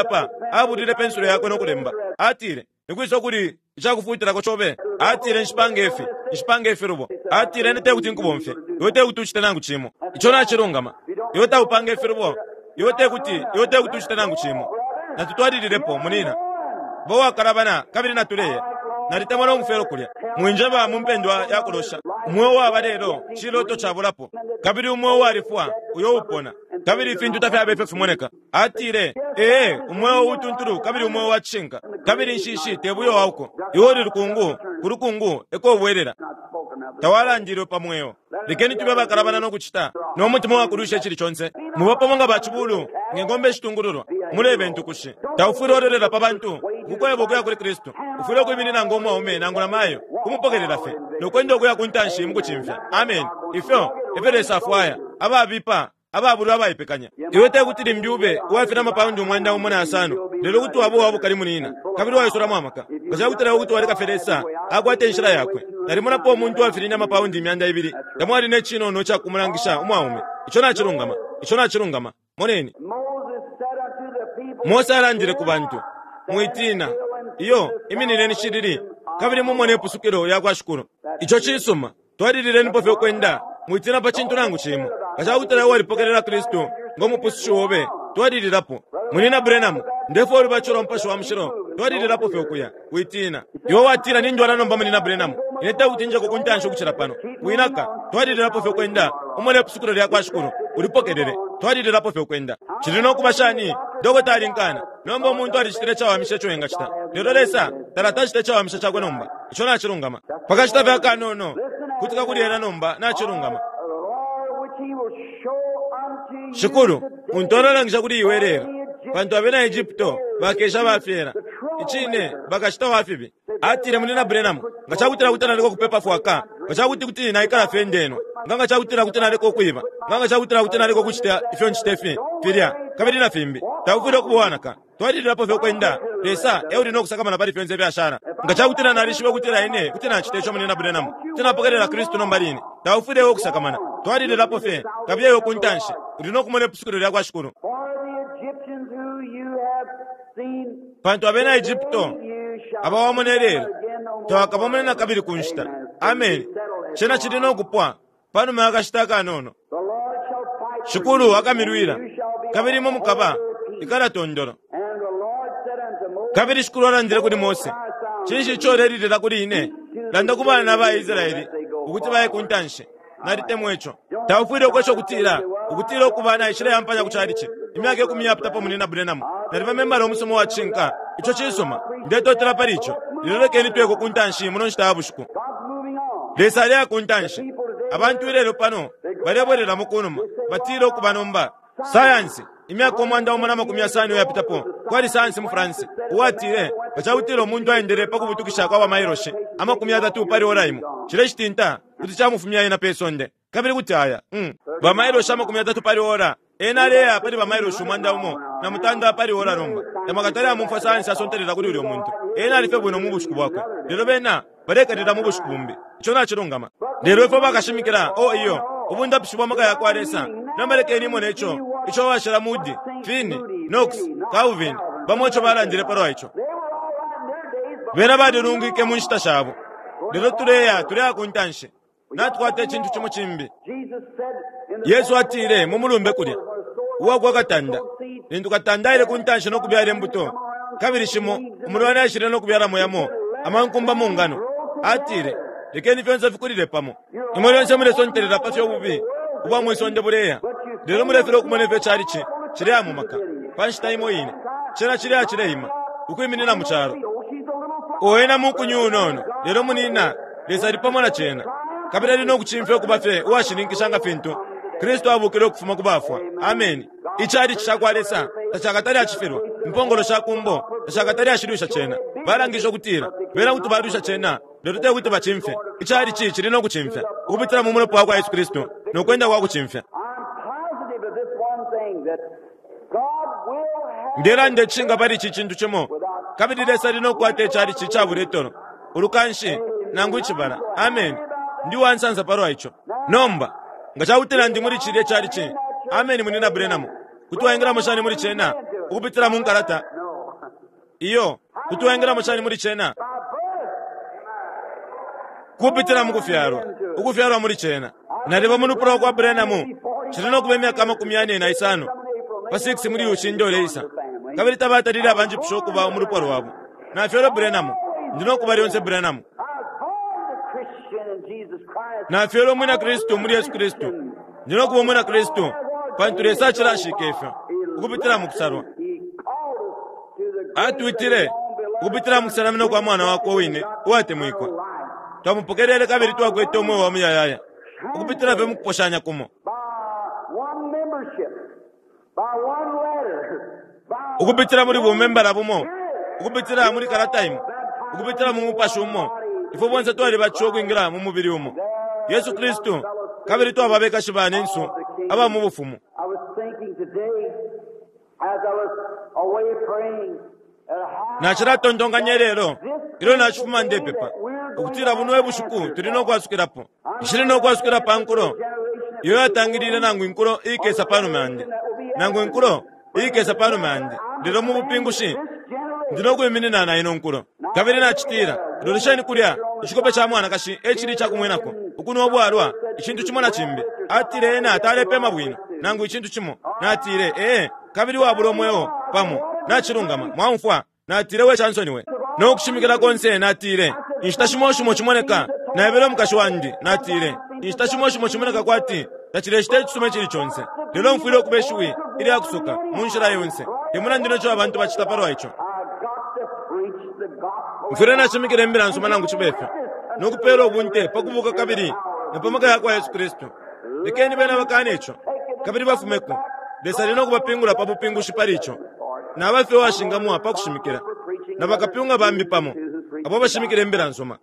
abudire pensilo yakwe nokulemba atire nikuiso kuti ichakufuitirako chobe atire nchipangefe rubo atire ndete kuti nkubomfe yote kuti uchite nangu chimo ichona achirungama yote upangefe rubo yote kuti uchite nangu chimo natutwalilirepo munina bowa karabana kabiri natuleya nalitemwana omufero kulya mwinjaba mumpendwa yakulosha umwewo waba lero chiloto chabulapo kabiri umwewo walifwa uyo upona kabiri fintu tafyabefe fumoneka atire umwewo utunturu kabiri umwewo wachinka kabiri nshishi tebuyo wauko iwoli lukungu eko obwerera tawalanjiro pamweyo likeni tube bakarabana nokuchita n'omutima wakulusha chili chonse mubapomonga bachibulu ngengombe chitungururo mulebe ntukushi taufuri orerera pabantu kukwebo kuya kuri Kristo ufuri kuiminina ngomwa ume nangula mayo kumupokerera fe nokwendo kuya kuntanshi mukuchimvya amen ifyo eferesa afwaya ababipa ababulu abayipekanya iwete kutiri mbyube wafina mapaundi umwanda umona asano lero kuti wabo kali munina kabiri wayisura mwamaka kaza kutira kuti waleka feresa akwate nshira yakwe narimona po muntu wafirina mapaundi imyanda ibiri tamwali ne chino no chakumulangisha umwaume ichona chirungama moneni Mose alandire ku bantu mwitina iyo iminine nishiriri kabiri mumone pusukiro yakwashukuru icho chisuma twadilire nipofe kwenda mwitina pa chintu nangu chimo kaza kutira walipokerera Kristo ngomupusishobe twadilirapo munina Branham ndefo uri bachoro mpasho wa mshiro twadilirapo fe okuya witina yo watira ninjwana nomba munina Branham ineta utinje ko kuntansho kuchira pano winaka twadilirapo fe kwenda umone pusukiro yakwashukuru ulipokerere twadilirapo fe kwenda chirino kubashani dogotari nkana nomba omuntu ali chitire chawa mishecho yenga chita lero lesa tarata chitire chawa mishecho kwe nomba ichona chirungama pakachita vya kanono kutika kuli era nomba na chirungama shukuru untonolangisha kuli iwerera pantu abena Egypto bakesha bafera ichine bakachita wafibi atire munina Branham ngachakutira kutana liko kupepa fwaka ngachakuti naikala fendeno nganga chakutira kutana liko kuiba nganga chakutira kutana liko kuchita ifyo nchitefi filia kabiri na fimbi taufiro kuwanaka twadilirapo fe kwenda lesa euri nokusakama na bali fenze byashara ngachakutira nalishiwe kutira ine kutina chitecho munina Branham tinapokerera Kristo nombalini taufire okusakamana twadilirapo fe kabye yo kuntanshi rinokumone pusukiro lya kwashukuru pantu abena Egypto abawamonerera twakabamona kabiri kunshita amen chena chirino kupwa pano makashitaka nono shukuru akamirwira kabiri mu mukaba ikara tondoro kabiri shukuru arandire kuri Mose chinshi chorerira kuri ine landa kubana naba Israeli ukuti baye kuntanshe naritemwecho tawufire kwesho kutira kubana ishira yampanya kuchariche imyake kumiyapta pa munina Branham nariva memaro musomo wa chinka icho chisoma ndeto traparicho lilolekeni tweko kuntanshi muno nshitabushku lesali ya kuntanshi abantu irero pano barebolela mukunuma batiro kubanomba science imyaka omwanda omwana makumi asanu yapitapo kwali science mu France uwatire bachawutiro omuntu aendere pakubutukisha kwa mairoshe amakumi atatu pari oraimu chile chitinta kuti chamufumya ina pesonde kabiri kuti aya ba mairoshe amakumi atatu pari ora enaleya pari ba mairoshe omwanda umo na mutanda pari ora romba emakatari amumfa science asonterera kuri uli omuntu enalife bwino mubushuku bwakwe lero bena barekerera mubushuku bumbi chona chirungama lero ifo bakashimikira iyo ubunda pishibwa maka yakwaresa namalekeni monecho icho washira mudi Fini Knox Calvin bamocho balandire paro icho bena badirungike munshita shabo lero tureya kuntanshe natwate chintu chimo chimbi Yesu atire mumulumbe kulya uwagwa katanda nindu katandaire kuntanshe nokubyara embuto kabiri shimo umulwana ashire nokubyara moyamo amankumba mungano atire lekeni fyonza fikurire pamo imolonse mule sonterera pasyo bubi uba mwisonde bureya lero mulefero kumonefe charichi chire amumaka panshita imo ine chena chire achireyima ukwiminina mucharo oena mukunyu nono lero munina lesari pamo na chena kabira lino kuchimfe kubafe uwashininkishanga fintu Kristo abukire kufuma kubafwa amen ichari chakwaresa tachakatari achifirwa mpongolo shakumbo tachakatari ashirusha chena barangisho kutira bera kuti barusha chena lero te kuti bachimfe ichari chiri no kuchimfa ubitira mu mulopo wa Yesu Kristo no kwenda kwa kuchimfa ndera ndechinga bari chichindu chemo kabiri lesa lino kwate chari chichaburetoro urukanshi nangu chibara amen ndi wansanza paro icho nomba ngachawutira ndi muri chire chari chi amen munina Branham kuti waingira mushani muri chena ubitira munkarata iyo kutuwengera muchani muri chena kupitira mukufyarwa ukufyarwa muri chena nariva munupura kwa Branham chirino kuve myaka 45 pa 6 muri ushinjo leisa kabiri tabatarira abanje pishoku ba muri poro wabo na fyoro Branham ndino kubari onse Branham na fyoro mwina Kristo muri Yesu Kristo ndino kuba mwina Kristo panture sachira shikefa ukupitira mukusarwa atwitire ukupitira mukusarwa mino kwa mwana wako wine wate mwikwa twamupokerere kabiri twagwete omwe wa muyayaya ukupitira ve mukuposhanya kumo ukupitira muri bumembara bumo ukupitira muri karataimu ukupitira mu mupashumo ifo bonse twari bacho kwingira mu mubiri umo Yesu Kristo kabiri twababeka shibane nso aba mu bufumu nachira tondonganye rero iro nachifuma ndepepa ukutira bunwe bushuku turino kwasukirapo ishirino kwasukirapo ankuro iyo yatangirire nangu inkuro ikesa pano mande nangu inkuro ikesa pano mande ndiro mu bupingushi ndino kweminina na ino nkuro kabiri nachitira rorishani kurya ishikope cha mwana kashi echiri cha kumwenako ukuno obwarwa ikintu kimwe na chimbe atire na talepema bwino nangu ikintu kimo natire kabiri waburo mweyo pamo nachirungama mwamfwa natire we chansoni we no kushimikira konse natire inshtashimoshumo chimoneka na ebero mukashi wandi natire inshtashimoshumo chimoneka kwati tachire chite chisume chiri chonse lero mfiro kubeshuwi iri akusuka munshira yonse yemuna ndino cho abantu bachitaparwa icho mfiro na chimikira mbira nsoma nangu chibefe no kupero bunte pakubuka kabiri napamaka yakwa Yesu Kristo lekeni bena bakanecho kabiri bafumeko desalino kubapingura papupingushi paricho na bafe washingamwa pakushimikira na bakapinga bambi pamo abo bashimikira mbira nsoma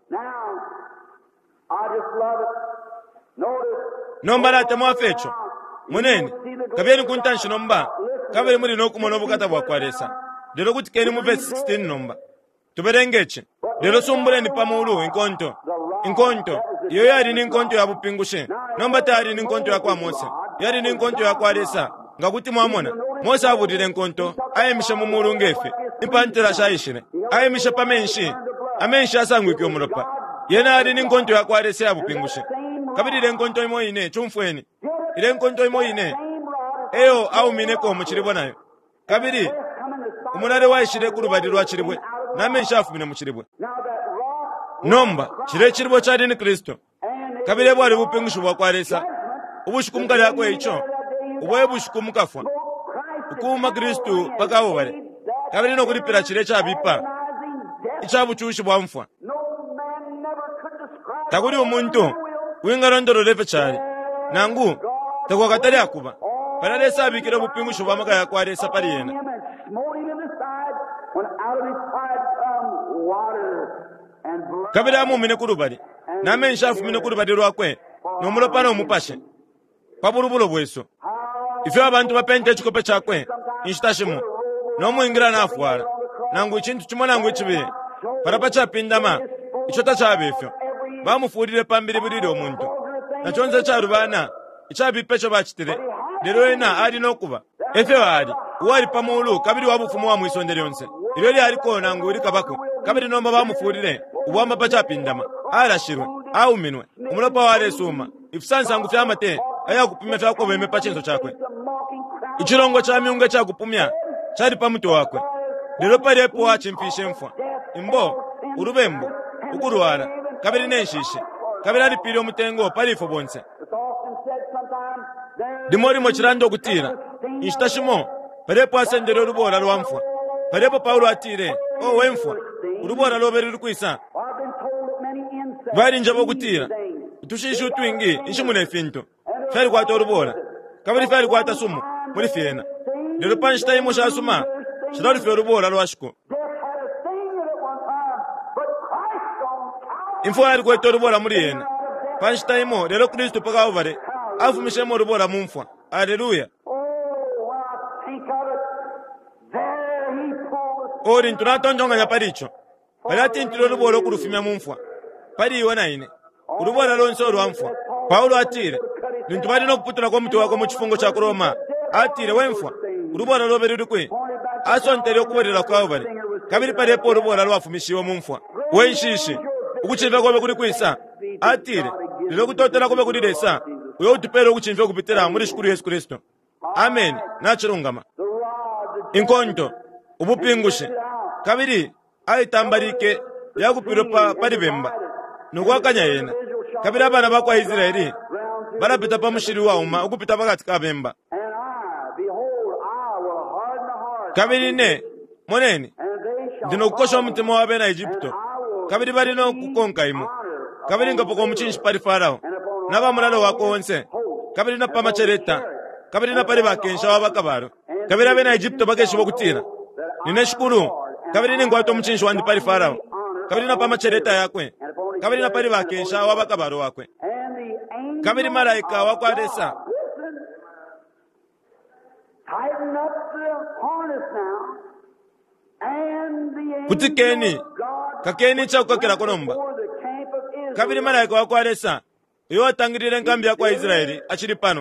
nomba la temo afecho munene kabiri kuntanshi nomba kabiri muri no kumono bukata bwa kwaresa lero kuti keni mu verse 16 nomba tuberengeche lero sumbule ni pamulu inkonto iyo yari ni inkonto ya bupingushe nomba tari ni inkonto ya kwa Mose yari ni inkonto ya kwaresa ngakuti mwamona Mose abudire inkonto ayemisha mu murungefe impantira shayishire ayemisha pamenshi amenshi asangwike omuropa yena ari ni inkonto ya kwaresa ya bupingushe kabiri ile inkonto imo ine chumfweni ile inkonto imo ine eyo au mineko muchiribwa nayo kabiri umunare wayishire kurubadirwa chiribwe namenshi afumine muchiribwe nomba chire chiribwe chari ni Kristo kabiri bwari bupingushe bwa kwaresa ubushukumukali yakwe icho ubwe bushukumukafa ukuma Kristo pakawo bare kabiri no kulipira chire chabipa ichabuchushi bwamfwa takuri umuntu wingarondoro lefe chari nangu takwakatari akuba paralesa abikira bupingusho bwamaka yakwaresa pariyena kabiri amumine kurubari namensha afumine kurubari rwakwe nomulopana omupashe paburubulo bweso ife abantu bapente chikope chakwe inshtashimo nomwingira nafwara nangu ikintu kimwe nangu ichibiye parapa chapindama icho tachabefyo bamufurire pambiri burire omuntu nachonze charubana ichabipecho bachitire lero ena ari nokuba efe wari uwari pamulu kabiri wabufumu wa mwisondere yonse ilo li ariko nangu uri kabako kabiri nomba bamufurire ubwamba pachapindama arashirwe auminwe umulopa wale suma ifusansa ngu fyamate aya kupimya fyako beme pachenzo chakwe ichirongo cha miunga cha kupumya chari pamuto wakwe lero parepo wachimfishe mfwa imbo urubembo ukuruwara kabiri nenshishe kabiri ari piri omutengo parifo bonse dimori mochirando kutira inshtashimo parepo asendere urubora rwamfwa parepo Paulo atire wemfwa urubora loberi rukwisa bari njabo kutira utushishu twingi inshimune finto feri kwata urubora kabiri feri kwata sumu muri fiena lero panshita imo shasuma shirari fe urubora rwashiko info yari kweta urubora muri yena panshita imo lero Kristo pakawo bare afumishe mo urubora mumfwa haleluya ori ntunatonjonganya paricho parati ntiro urubora kurufimya mumfwa pari iwana ine urubora lonse orwamfwa Paulo atire nintu bari no kuputira kwa mtu wako mu kifungo cha Roma atire wemfwa urubora loberi rukwe asontere okuberera kwawo bari kabiri palepo olubola lwafumishiwa mumfwa wenshishi ukuchimva kobe kuli kwisa atire lilo kutotela kobe kuli lesa uyo utupele ukuchimva kupitira muri shukuru Yesu Kristo. Amen. Nachirungama inkonto ubupingushi kabiri aitambarike yakupiro palibemba nukwakanya yena kabiri abana bakwa Israeli barapita pamushiri wauma ukupita pakati kabemba kabiri ne moneni ndinokukosha omutima wabena Egypto kabiri balino kukonka imo kabiri ngapoko omuchinshi pali Farao n'abamulalo wako wonse kabiri na pamachereta kabiri na pali bakensha wabakabaro kabiri abena Egypto bakeshi bokutira nineshukuru kabiri ningwato omuchinshi wandi pali Farao kabiri na pamachereta yakwe kabiri na pali bakensha wabakabaro wakwe kabiri malaika wakwadesa kutikeni kakeni chakukakira konomba kabiri malaika wakwadesa iyo atangirire nkambi yakwa Israeli achiri pano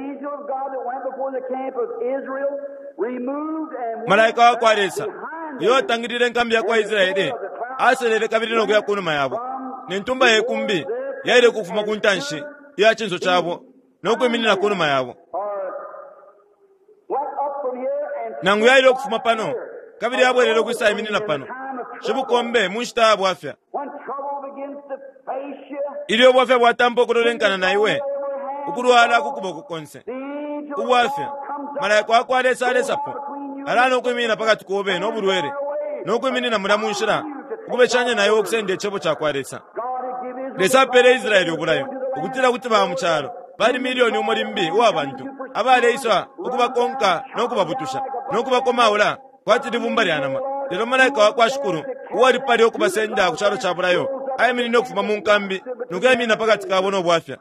malaika wakwadesa iyo atangirire nkambi yakwa Israeli aselele kabiri noku yakunuma yabo nentumba yekumbi yaire kufuma kuntanshi ya chinzo chabo nokweminira kunuma yabo nangu yaire kufuma pano kabiri yabwerere kwisa iminina pano shibukombe munshita bwafya iliyo bwafya bwatambo kulolenkana na iwe ukulwala kukuboko konse ubwafya malaika wakwadesa alesapo alana okwimina pakati kobe nobulwere nokwiminina mulamunshira ukubechanya naye okusende chebo chakwadesa lesa pere Israeli obulayo ukutira kuti bamuchalo bali miliyoni umuri mbi w'abantu abaleiswa ukubakonka nokubabutusha nokubakomaula kwatiri bumbali anama lero malaika wakwashukuru uwali pali okubasenda kuchalo chabulayo ayimini nokufuma munkambi nokuyimina pakati kabo nobwafya.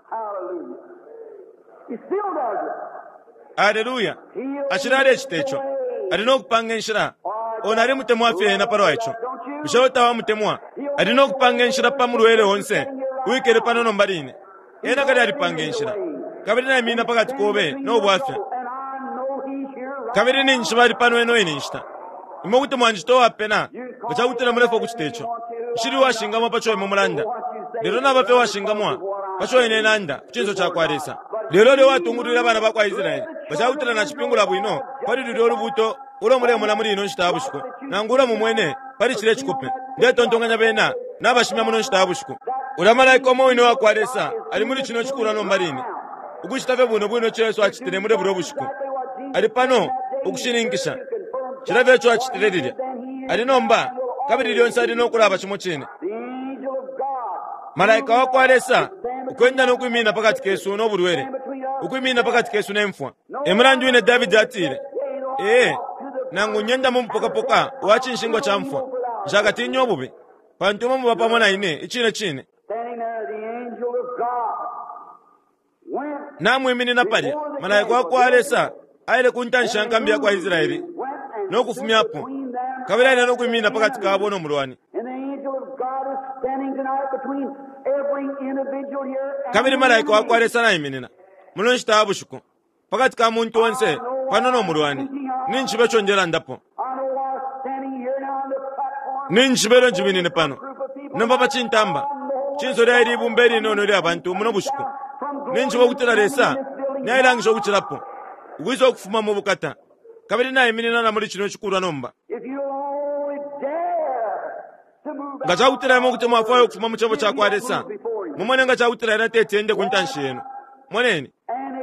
Haleluya. Ashirale ekitecho alina okupanga enshira ono ali mutemu waffe yena palo ekyo bishoboka wa mutemwa alina okupanga enshira pamulwere wonse wikere pano nombaline yena kali alipanga enshira kabiri na imina pakati kobe nobwafya kabiri ninshibali pano eno enishita imo kuti mwanjitowa pena bachakutira mulefo kuchitecho shiri washingamo pacho imomulanda lero nabafe washingamwa pacho enenanda kuchinzo chakwaresa lero le watungurira bana bakwa Israeli bachakutira na chipingula bwino pali lilo lubuto ulo mulemo na muri ino nshitabushiko nangura mumwene pali chile chikupe ndiye tontonganya bena nabashimya muno nshitabushiko ula malaika mo ino wakwaresa ali muri chino chikula no marini ukuchitabe bwino cheso achitire muri burobushiko ali pano ukushiningisha chirave cho achitirerire ali nomba kabiri lyonse ali nokulaba chimo chene malaika wakwaresa ukwenda nokwimina pakati kesu nobulwere ukwimina pakati kesu nemfwa emulandu ine David atire nangu nyenda mumpokapoka wachi nshingo cha mfwa nshakati nyobubi pantumo mubapamona ine ichine chine namwimini napalya malaika wakwaresa aile kuntanisha nkambi yakwa Israeli nokufumyapo kabila ina nokwimina pakati kabo nomulwani kabili malaika wakwaresa na iminina muno nshitabushiko pakati ka muntu wonse pano nomulwani ninchibe chonjera ndapo ninchibero njibinine pano nomba pachintamba chinzo lya ili bumberi nono lya abantu muno bushiko ninchibe kutira lesa nyailangisho kuchirapo ukwiza okufuma mu bukata kabili na iminina na muri chino chikura nomba ngachakutira mo kuti mwafayo kufuma mu chabo chakwaresa mumone ngachakutira ina tetende kuntanshi yenu moneni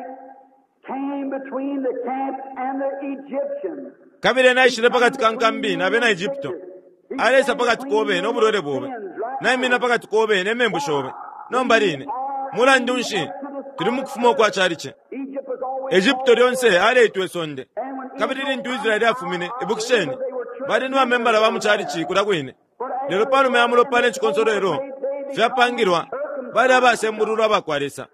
kabile na ishire pakati kankambi na bena Egypto alesa pakati kobe no bulore bobe na imina pakati kobe ne membu shobe no mbarine mulandunshi turi mukufuma kwa chariche Egypto lyonse aletwe sonde kabile ndu Israeli afumine ebukisheni bali nwa membala ba mu charichi kutakwine lero pano meamulo pale chikonsorero vyapangirwa bali abasembururu abakwaresa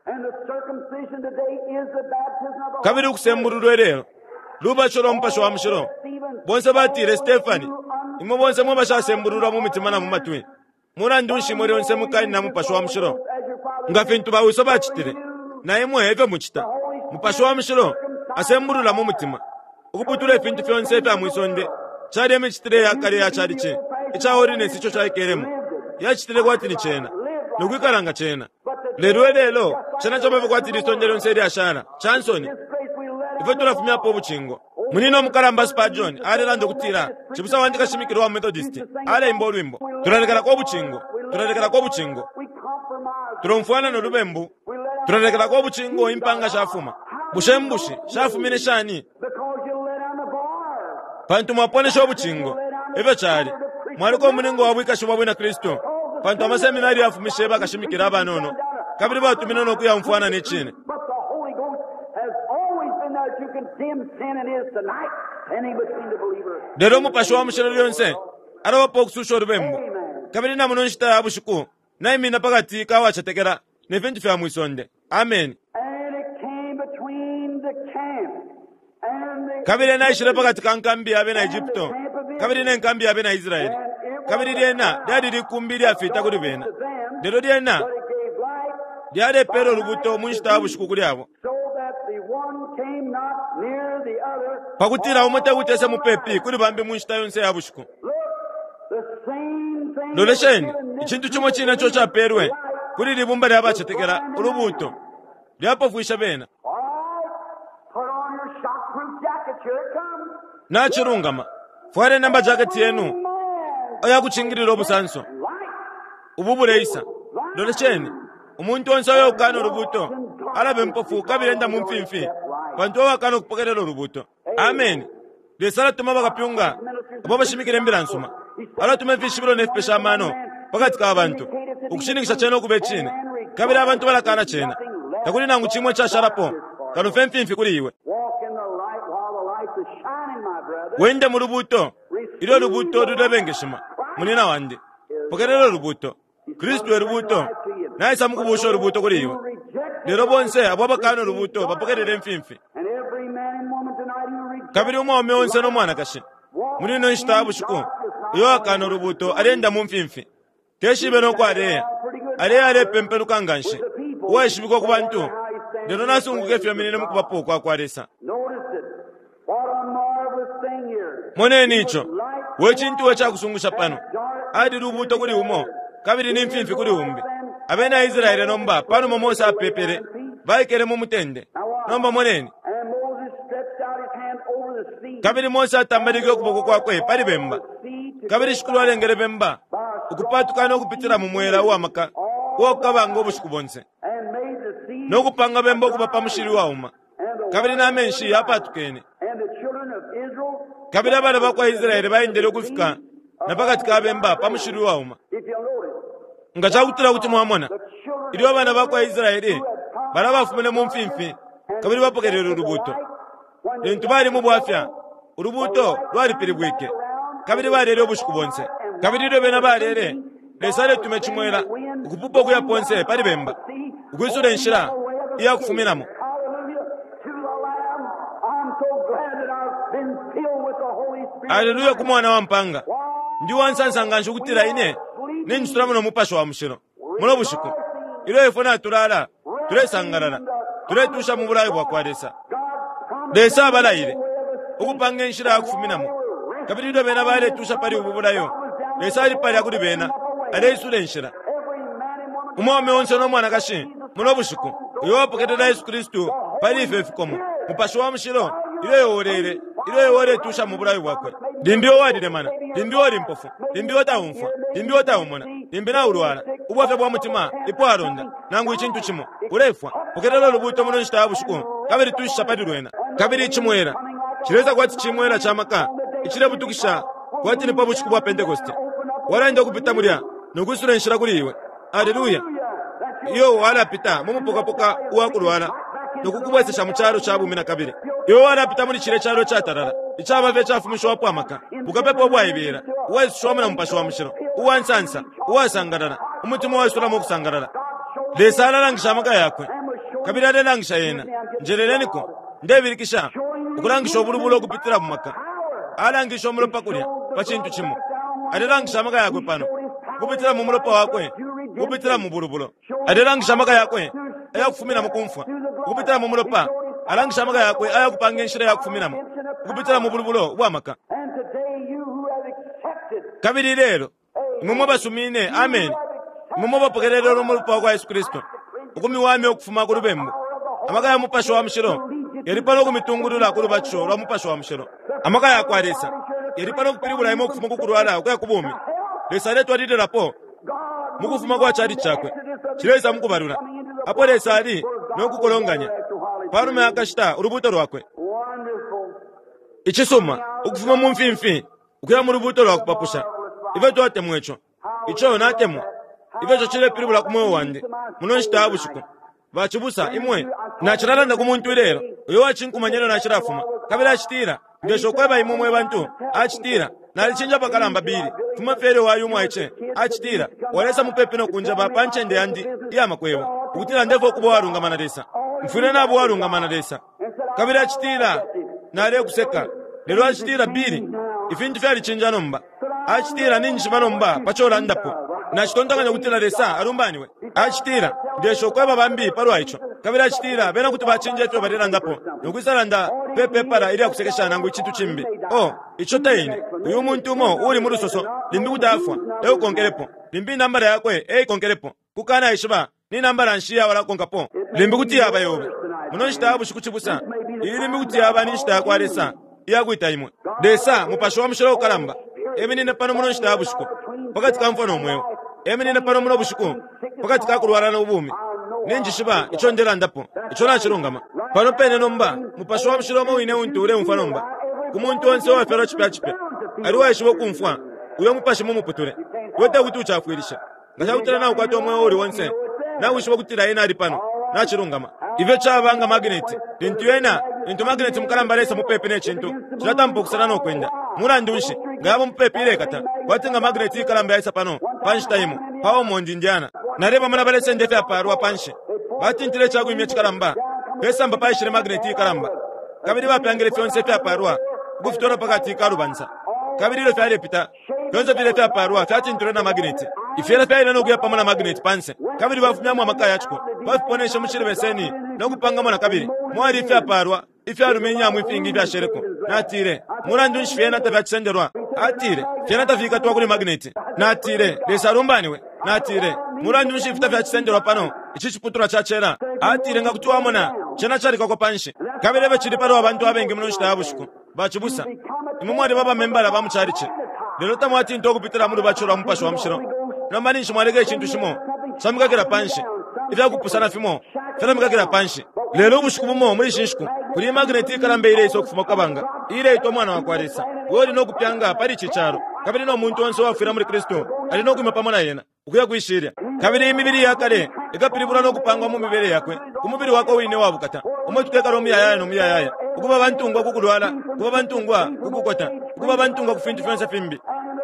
kabili kusembururu lero luba cholo mpasho wa mshiro bonse batire Stefani imo bonse mo bashasembururu mu mitima na mu matwi mulandunshi muri onse mukani na mupasho wa mshiro ngafintu bawiso bachitire na imwe eve muchita mupasho wa mshiro asemburura mu mutima ukuputule fintu fyonse fya mwisonde chali emichitire yakale yachali che ichaorine sicho chayikeremo yachitire kwatiri chena nokuikalanga chena lero chena chomave kwatiri sondero nseri ashara chansoni ife tulafumyapo obuchingo munino mukalamba Spurgeon alela ndokutira chibusa wandika shimikiro wa Methodist ale imbo lwimbo tulalekera kwa obuchingo tulomfuana nolubembu tulalekera kwa obuchingo impanga shafuma bushembushi shafumine shani pantu mwaponesha obuchingo ife chali mwaliko muningo wabwikashi wabwina Kristo pantu amaseminari yafumishe bakashimikira abanono kabiri batumina nokuya mfuana nechine lero mupasho wa mushero lyonse arawapo okususha olubembu kabiri namuno nshita yabushiku naimina pakati kawachatekera nevintu fya mwisonde amen kabiri naishire pakati kankambi yabe na Egypto kabiri nenkambi yabe na Israeli kabiri lyena lyali likumbi lyafita kuli bena lero lyena lyali pero lubuto munshita yabushiku kuli abo pakutira umutewutese mupepi kuli bambi munshita yonse yabushiku lolesheni ichintu chimwe china cho chaperwe kuli libumba lyabachetekera ulubuto lyapofuisha bena nachirungama fware namba jaketi yenu oyakuchingirira obusanso ububuleisa lolesheni umuntu onse oyokana olubuto alabe mpofu kabirenda mumfimfi bantu owakana okupokerera olubuto amen lesala tuma bakapyunga abo bashimikira embiransuma ala tuma mfishibiro nefipesha amano pakati k'abantu okushindikisha chena okube chine kabiri abantu balakana chena takuli nangu chimwe chasharapo kanufe mfimfi kuli iwe wende mu lubuto ilo lubuto lulebengeshima munina wandi pokerera olubuto Kristo erubuto naisa mukubusha olubuto kuli iwe lero bonse abo bakana olubuto bapokerere mfimfi kabiri umwome onse n'omwana kashi munino nshita bushiku iyo akana olubuto alenda mumfimfi keshibe nokwaleya aleya alepemperu kanganshi uweshibikwa ku bantu lero nasunguka efya minene mukubapo kwakwalesa moneni icho wechintu wechakusungusha pano adi lubuto kuli umo kabiri ni mfimfi kuli umbi abena Israeli nomba pano momosa apepere baikere mumutende nomba moneni kabiri Mose atambalike okuboko kwakwe pali bemba kabiri shikulu alengere bemba ukupatukana okupitira mu mwera wamaka wokabanga obushiku bonse nokupanga bemba okuba pamushiri wauma kabiri namenshi apatukene kabiri abana bakwa Israeli bayindere okufika napakati ka bemba pamushiri wauma nga chakutira kuti mwamona iliwo abana bakwa Israeli balabafumene mumfimfi kabiri bapokerera olubuto lintu bali mubwafya ulubuto lwalipiri bwike kabiri balere obushiku bonse kabiri lwe bena balere lesale tume chimwera ukupupa okuya ponse pali bemba ukwisula enshira iya kufumiramo aleluya kumwana wa mpanga ndi wansansanga nshukutira ine ninjisula muno mupasho wa mushiro muno bushiku ilo efona tulala tulesangalala tuletusha mu bulayi bwakwalesa lesa abalayire ukupanga enshira yakufuminamo kabiri lwe bena baletusha pali ububulayo lesa ali pali akuli bena aleisula enshira umwome onse n'omwana kashi muno bushiku iyo wapokerera Yesu Kristo pali ife efikomo mupasho wa mushiro ilo yowole tusha mu bulayi bwakwe limbi owadire mana limbi oli mpofu limbi otawumfa limbi otawumona limbi naulwala ubwafe bwa mutima ipo alonda nangu ichintu chimo ulefwa pokerera olubuto muno nshita bushiku kabiri tusha pali lwena kabiri chimwera chileza kwati chimwera chamaka ichile butukisha kwati nipo bushiku bwa Pentekoste walanda kupita mulya nokwisula enshira kuli iwe aleluya iyo walapita mumupokapoka uwakulwala nokukubwesesha muchalo cha bumi na kabiri iyo walapita muli chile chalo chatalala ichabave chafumishwa wapo amaka ukapepo bwayibira uwesishwamana mupasho wa mushiro uwansansa uwasangalala umutima wasulamo okusangalala lesa alalangisha amaka yakwe kabiri alelangisha yena njereleniko ndebirikisha ukulangisha obulubulu okupitira mu maka alangisha omulopa kulya pachintu chimo alelangisha amaka yakwe pano kupitira mu mulopa wakwe kupitira mu bulubulo alelangisha amaka yakwe ayakufumira mu kumfwa kupitira mu mulopa alangisha amaka yakwe ayakupanga enshira yakufumiramo kupitira mu bulubulo bwamaka kabiri lero imwe basumine amen imwe bapokerero mu rupa kwa Yesu Kristo ukumi wami okufuma ku lubembo amakaya mupasho wa mshiro yari pano kumitungurura kuri bacho lwa mupasho wa mshiro amakaya akwaresa yari pano kupiribula imwe okufuma ku kurwala kwa kubumi lesa letu adide rapo mukufuma kwa chari chakwe chireza mukubarura apo lesa ali nokukolonganya parume akashita urubuto rwakwe ichisoma ukufuma mu mfimfi ukira mu rubuto rwa kupapusha ive tote mwecho icho natemo ive cho chile piribula kumwe wande muno nshita abushuko bachibusa imwe nachiralanda kumuntu lero uyo wachinkumanyero nachirafuma kabira achitira ngesho kweba imwe bantu achitira nalichinja bakalamba biri fuma fere wayu mwache achitira walesa mupepe no kunja bapanche ndi andi iya makwebo ukutira ndefo kubo warunga manadesa mfune nabo warunga manadesa kabira achitira nale kuseka lero achitira biri ifintu fyali chinja nomba achitira ninji manomba pachola ndapo na chitondanganya kutira lesa arumbaniwe achitira ndesho kweba bambi parwa icho kabira achitira bena kuti bachinje to barera ndapo nokwisalanda pepe para ili akusekeshana ngo ichitu chimbi icho taine uyu muntu mo uri muri soso limbi kutafwa konkerepo limbi nambara yakwe konkerepo kukana ishiba ni nambara nshiya wala konkapo limbi kuti yaba yobe muno nshitabu shikuchibusa ili limbi kuti yaba ni nshita kwa lesa iyakuita imwe desa mupasho wa mshiro kalamba eminine pano muno nshitabu shiko pakati kamfono mweyo eminine pano muno bushiko pakati kakulwala na ubumi ninji shiba icho ndera ndapo icho na chirungama pano pene nomba mupasho wa mshiro mo ine untu ule mfanomba kumuntu onse wa fero chipe aliwa ishibo kumfwa uyo mupashi mu muputule wete kuti uchafwirisha ngasha kutira na ukwato mwe uri wonse na wishibo kutira ina ali pano na chirungama ive chavanga magnet tintu yena into magnet mukalamba lesa mupepe ne chintu chilata mpokusana no kwenda murandunshi ngabo mupepe ile kata watenga magnet ikalamba yesa pano punch time pawo mondi ndiana nareba mana balese ndefe aparwa panshi batintire chagu imye chikalamba pesa mbapa ishire magnet ikalamba kabiri bapangire fyonse fya aparwa gufitora pakati karubanza kabiri lo fyale pita fyonse file fya aparwa fyatintire na magnet ifyela fya ina no kuya pamana magnet panse kabiri bafumya mu amakaya chiko bafuponesha muchire beseni no kupanga mona kabiri mwari fya aparwa ifya rumenya mu ifingi fya shereko natire murandu shfena tafya chisenderwa atire fyena tafika twa kuli magnet natire lesarumbaniwe natire murandu shifta fya chisenderwa pano ichi chiputura chachera atire ngakutwa mona chena chari kako panshi kabiri bechiri paro abantu abenge muno shitabushiko bachibusa imumwari baba membala bamuchariche lero tamwati ndokupitira muri bachora mupasho wa mshiro nomani nshimwarege chintu shimo samukakira panshi ita kupusana fimo fena mukakira panshi lero bushikumo muri shinshku kuri magnet karambe ile iso kufuma kabanga ile ito mwana wakwarisa wori no kupyanga pari chicharo kabiri no muntu onse wafira muri Kristo ali no kumapamona yena ukuya kuishiria kabiri imibiri yakale ikapiribura no kupangwa mu mibere yakwe kumubiri wako wine wabukata umwe tuteka romi yaya no miyaya ukuba bantungwa kukulwala kuba bantungwa kukukota kuba bantungwa kufintu fensa fimbi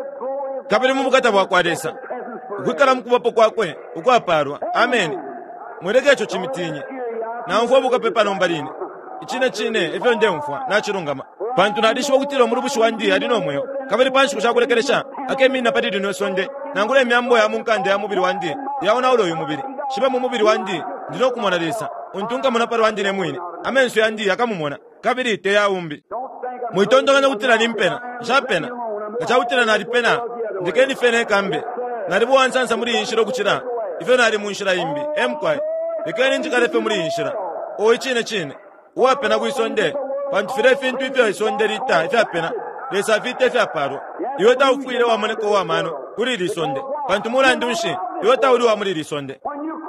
kabiri mubukata bwakwadesa ukikala mukubapo kwakwe ukwaparwa amen mwereke echo chimitinyi na mfwa bukapepa nombalini chine ifyo ndemfwa na chirungama pantu nadishwa kutira muri bushwandi adino mweyo kabiri panshi kushakulekeresha akemi na patidi no sonde nangule myambo ya munkande ya mubiri wandi yaona ulo yumubiri shibe mu mubiri wandi ndino kumona lesa untunga mona pari wandi ne mwine amenso yandi akamumona kabiri te ya umbi muitondogana kutira limpena shapena gacha kutira na lipena ndikeni fene kambe naribu wansansa muri inshiro kuchira ifyo nari munshira imbi emkwai ndikeni njikarefe muri inshira o chine wapena kuisonde pantu fire fintu ifyo isonde rita ifyo apena lesa vite ifyo aparo yota ufuire wa moneko wa mano kuri risonde pantu murandunshi yota uri wa muri risonde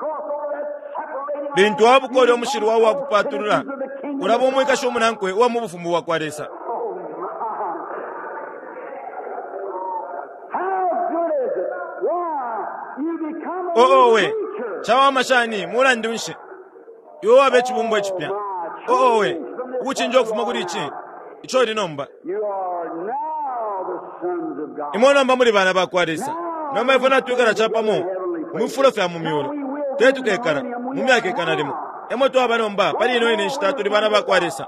bintu wabukori omushiru wawo wakupaturura urabo umwika shomunankwe wa mubufumbu wa kwaresa we chawa mashani murandunshi yo wabe chibumbo chipya we ukuchinja kufuma kuri iki icho rinomba imonomba muri bana bakwaresa noma ifona tukara chapamo mufuro fya mumyoro tetu kekara mumyake kana limo emoto abanomba pali ino ine shitatu ri bana bakwaresa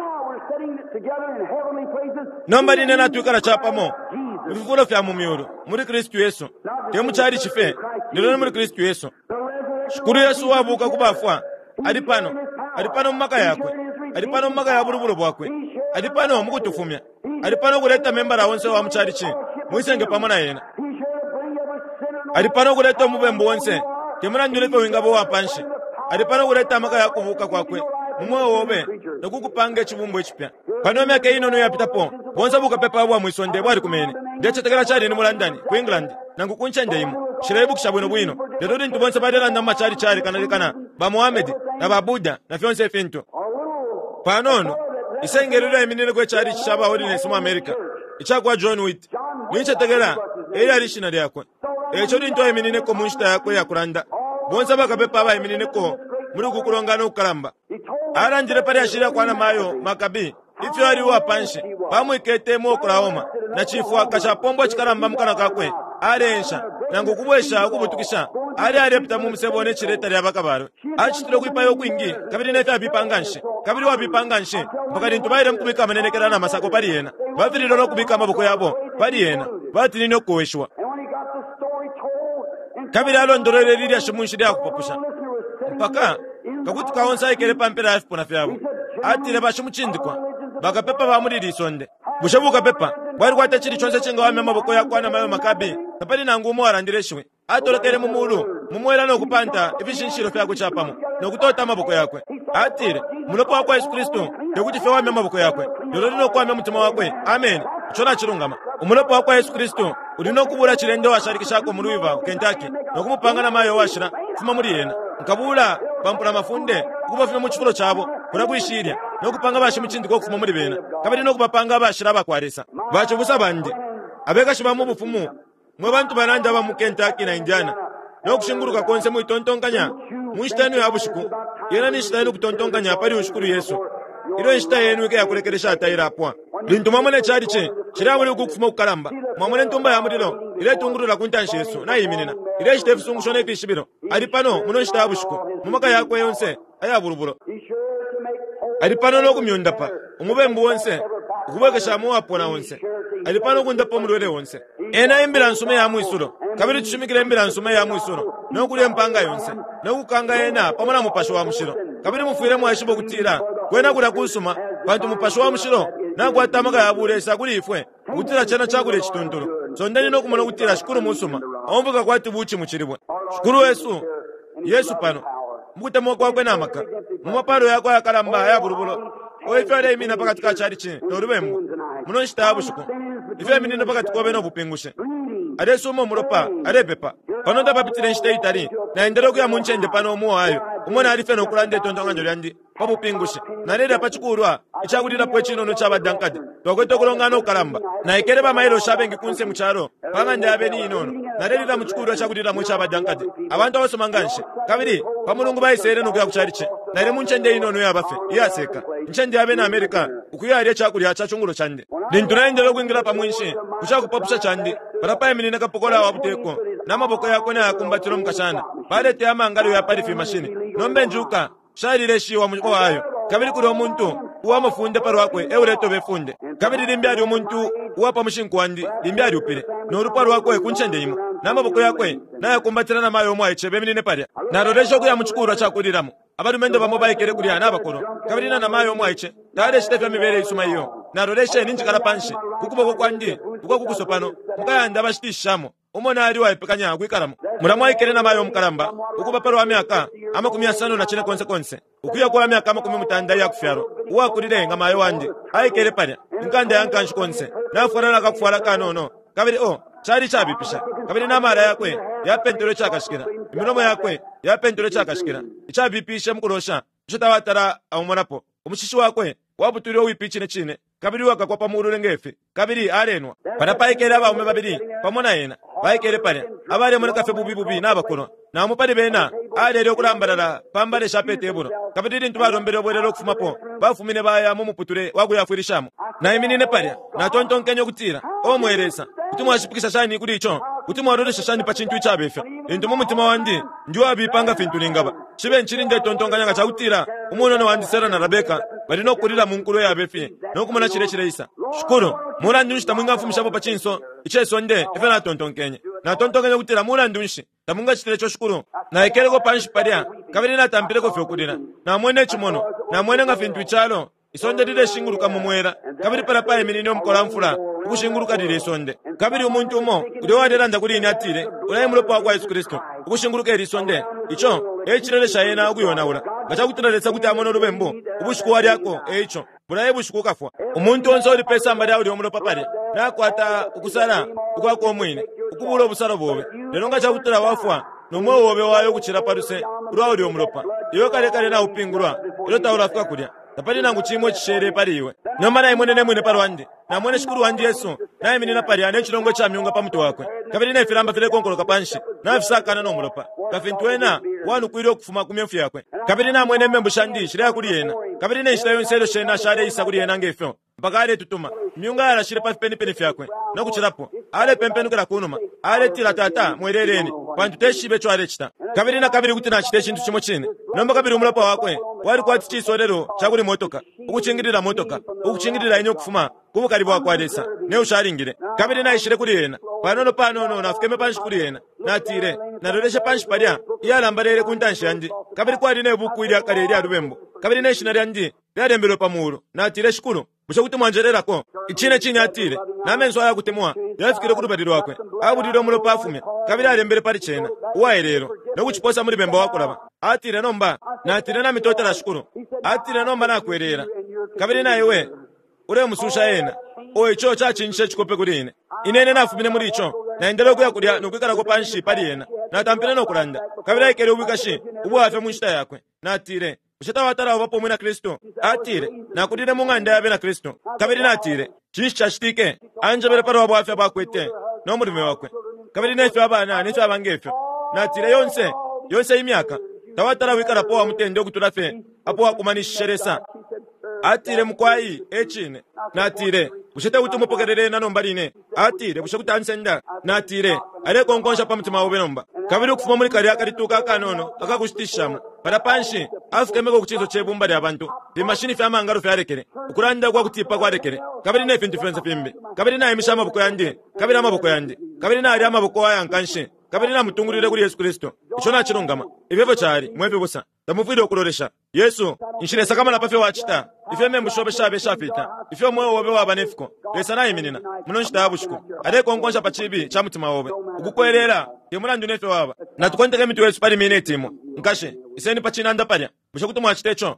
nomba dine na tukara chapamo mufuro fya mumyoro muri Kristo Yesu temu chari chife ndilo muri Kristo Yesu shukuru Yesu wabuka kubafwa alipano mmaka yakwe alipano mmaka ya buruburo bwakwe alipano mukutufumya alipano kuleta membara wonse wa mcharichi muisenge pamona yena ali pano kuleta omubembo wonse temunanyulepe wingabo wa panshi ali pano kuleta amaka yakuvuka kwakwe mumwe wobe nokukupanga ekibumbu ekipya pano emyaka inono yapitapo bonsa bukapepa bwa mwisonde bwali kumene ndyechetekera chali ni mu London ku England nangu kunchende imu shirayibukisha bwino bwino lero ndi bonse badela ndama chali kana ba Muhammad na ba Buddha na fyonse finto panono isengerero eminene kwe chali chaba ordinance mu America ichakwa John Witt ninchetekera eri alishina lyakwe echo linto eminene ko munshita yakwe yakulanda bonse bakapepa ba eminene ko muri kukulongana ukalamba aranjire pali ashira kwana mayo makabi ifyo ali wa panshi pamwikete mu Oklahoma na chifu akachapombo chikalamba mukana kakwe alensha nangu kubwesha kubutukisha ali alepta mu musebone chireta lya bakabaro achitiro kwipayo kwingi kabiri neta bipanganshe kabiri wa bipanganshe mpaka ntubaire mkubika manenekera na masako pali yena bafiriro no kubika maboko yabo pali yena batini no kuweshwa kabiri alondorere lili shimunshidi akupopusha mpaka kakuti kaonsa ikele pampera afu na fyabo atire bashimuchindikwa bakapepa bamuliri sonde bushabuka pepa bwari kwata chiri chonse chenga wame maboko yakwana mayo makabi kapali nangu umo arandireshwe atolekere mumulu mumwera no kupanta ibishinshiro fyako chapamo no kutota maboko yakwe atire mulopo wakwa Yesu Kristo yokuti fe wame maboko yakwe lero lino kwame mutima wakwe amen chona chirungama umulopo wakwa Yesu Kristo ulino kubura chirendo washarikishako mu Louisville Kentucky no kumupanga na mayo washira fuma muri yena nkabula pampula mafunde kubafuna mu chifuro chabo kurabwishirya no kupanga bashi muchindiko kufuma muri bena kabiri no kubapanga bashira bakwaresa bacho busa bande abeka shiba mu bufumu mwe bantu bananja ba mu Kentucky na Indiana no kushinguruka konse mu itontonganya mu shitani yabushiku yena ni shitani kutontonkanya pali ushukuru Yesu ilo ishita yenu ke yakulekeresha atayira apwa lintu mamone chali che chirawuli kukufuma kukalamba mamone ntumba ya mudilo ile tungurula kuntanshe Yesu na yiminina ile shite fusungu shone fishibiro ali pano muno shita abushiku mumaka yakwe yonse ayaburubulo ali pano no kumyonda pa umubembu wonse ukubekesha mu apona wonse ali pano kundapa mulwele wonse ena imbira nsume ya muisulo kabiri tushimikire imbira nsume ya muisulo no kuli empanga yonse no kukanga yena pamana mupasho wa mushiro kabiri mufuire mu ashibo kutira kwena kula kusuma bantu mupasho wa mushiro na kwatamaka yabulesa kuli ifwe kutira chana chakule chitunturo sondani no kumona kutira shukuru musuma omvuka kwati buchi muchiribwe shukuru Yesu pano mukutamo kwakwe namaka mumaparo yako yakalamba yaburubulo oifere imina pakati ka chali chi norubembu muno shitabu shuko ife minino pakati kobe no bupingushe ade sumo muropa ade pepa pano da papitire nshite itari na endero kuya munchende pano mu ayo umona ali feno kulande tontonganyo lyandi pabupingushe na leda pachikurwa ichakudira pwechino no chabadankade tokweto kulongana ukalamba na ikere ba mailo shabengi kunse mucharo panga ndabe ni inono na leda muchikurwa chakudira mu chabadankade abantu abasomanganshe kabiri pamulungu bayisere no kuya kuchariche na ile munchende inono yabafe yaseka nchende yabe na America ukuyari chakulya chachungulo chande ndintunaendero kuingira pamwinshe kuchakupapusha chande parapa eminene kapokola wabuteko namaboko yako na yakumbatiro mukashana pale te amangalo ya parifi machine nombe njuka sharire shiwa muko wayo kabiri kuri omuntu uwa mafunde parwakwe eureto befunde kabiri limbyari omuntu uwa pamushinku andi limbyari upire no ruparo wakwe kunchende imo namaboko yakwe na yakumbatira na mayo mwa echebe minene parya na roresho kuya muchikura chakuriramo abarumende bamobayikere kuri ana bakoro kabiri na mayo mwa eche tare shite famibere isuma iyo na roreshe ninjikara panshi kukuboko kwandi uko kukusopano mukayanda bashitishamo umona ali waipekanya kwikaramo muramwayikere na mayo mukaramba ukuba paro wa myaka amakumi asano na chine konse ukuya kwa myaka amakumi mutanda ya kufyaro uwa kurire nga mayo wandi ayikere parya nkanda yankanshi konse na furana kakufara kanono kabiri chari chabipisha kabiri na mara yakwe ya pentero chakashikira iminomo yakwe ya pentero chakashikira ichabipisha mukurosha chotawatara aumunapo umushishi wakwe wabuturiyo wipichine chine kabiri wakakwa pamurure ngefe kabiri arenwa panapayikere abaume babiri pamona yena bayikere pare abari muri kafe bubi nabakono na mupari bena arero kurambarara pambare shapete buno kabiri rintu barombere oborero kufumapo bafumine baya mu muputure waguyafurishamo na iminine pare na tontonkenyo kutira omweresa kutumwa shipikisha shani kuri icho kutumwa roresha shani pachintu ichabefa into mu mutima wandi njwa bipanga finturingaba shibe nchirinde tontonganya gacha kutira umuntu no wandisera na Rebeka bari no kurira mu nkuru yabefi no kumana chire isa shukuru murandu tamwinga mfumishapo pachinso icheso nde ifena tontonkenye na tontonkenye kutira murandu nshi tamunga chitire cho shukuru na ikereko panshi paria kabiri na tampireko fyokurira na mwene chimono na mwene nga fintu ichalo isonde dide shinguruka mumwera kabiri para pa eminini omukola mfula ukushingulukalira isonde kabiri umuntu umo uri waderanda kuri ini atire uraye mulopa wa Yesu Kristo ukushingulukera isonde icho echirele shayena akuyonaula ngachakutoletsa kuti amono rubembo ubushuku wali ako echo buraye bushuku kafwa umuntu onse uri pesa mbali uri omulopa pale nakwata ukusala ukwako omwine ukubulo busalo bobe lero ngachakutola wafwa nomwe wobe wayo kuchira paruse uri uri omulopa iyo kale na upingulwa ilo taula afika kulya tapali nangu chimwe chishere paliwe nomana imwene nemwene parwandi na mwene shukuru wandi Yesu naye minina pali ane chilongo cha myunga pa mtu wakwe kabili ne filamba file konkolo panshi na fisakana no mulopa kafintwena wanu kwiro kufuma kumyefu yakwe kabili na mwene membu shandi shira kuli yena kabili ne shira yonselo shena shade isa kuli yena ngefyo mpaka ale tutuma myunga ala shira pa peni fyakwe no kuchirapo ale pempenu kala kunuma ale tila tata mwerereni pantu teshibe chwa ale chita kabili na kabili kuti na chite chintu chimo chine nomba kabili umulopa wakwe wali kwati chisodero chakuli motoka ukuchingirira motoka ukuchingirira inyo kufuma kubukaribu wakwadesa ne usharingire kabili na ishire kuli yena panono nafikeme panshi kuli yena natire nadoreshe panshi padya iyalambalere kuntanshi yandi kabili kwadi ne buku ili akareri adubembo kabili ne shinari yandi yadembelo pamuro natire shikuru busha kuti mwanjererako ichine chini atire namenzo aya kutemwa yafikire kuti badiro wakwe abudiro mulo pafumya kabili alembere pali chena uwaerero nokuchiposa muri bembo wako laba atire nomba natire na mitota la shikuru atire nomba nakwerera kabili na iwe ure mususha yena icho chachinshe chikope kuri inene nafumine muri icho naendele kuya kulya nokwikala ko panshi pali yena natampire nokulanda kabili ikere ubikashi ubwafe munshita yakwe natire ushata watara wapo mwina Kristo atire na kudire munganda yabe na Kristo kabili natire chinshi chashitike anje bere paro wabwafe bakwete no murime wakwe kabili nefe abana nefe abangefyo natire yonse imyaka tawatara wikala po amutende okutulafe apo wakumanisheresa atire mkwai echine natire bushete kuti mupokerere nanombaline atire bushe kuti ansenda natire ale konkonsha pamutima wobe nomba kabiri kufuma muri kali akarituka kanono akakushitishamo para panshi afukemeko kuchizo chebumba lya abantu bimashini fyama ngaro fyarekere ukuranda kwa kutipa kwarekere kabiri ne fintu fenza pimbe kabiri na imisha amaboko yandi kabiri amaboko yandi kabiri na ali amaboko ayankanshe kabiri na mutungurire kuri Yesu Kristo icho na chirungama ivevo chari mwepe busa tamuvide okuloresha Yesu inshiresa kama napafe wachita ife membu shobe shabe shafita ife mwe wobe wabanefiko lesa na iminina munonshita abushiko ade konkonsha pachibi cha mutima wobe ukukwerera yemulandu nefe waba natukonteke mitu Yesu pali minetimo nkashe iseni pachinanda palya bushe kuti mwachitecho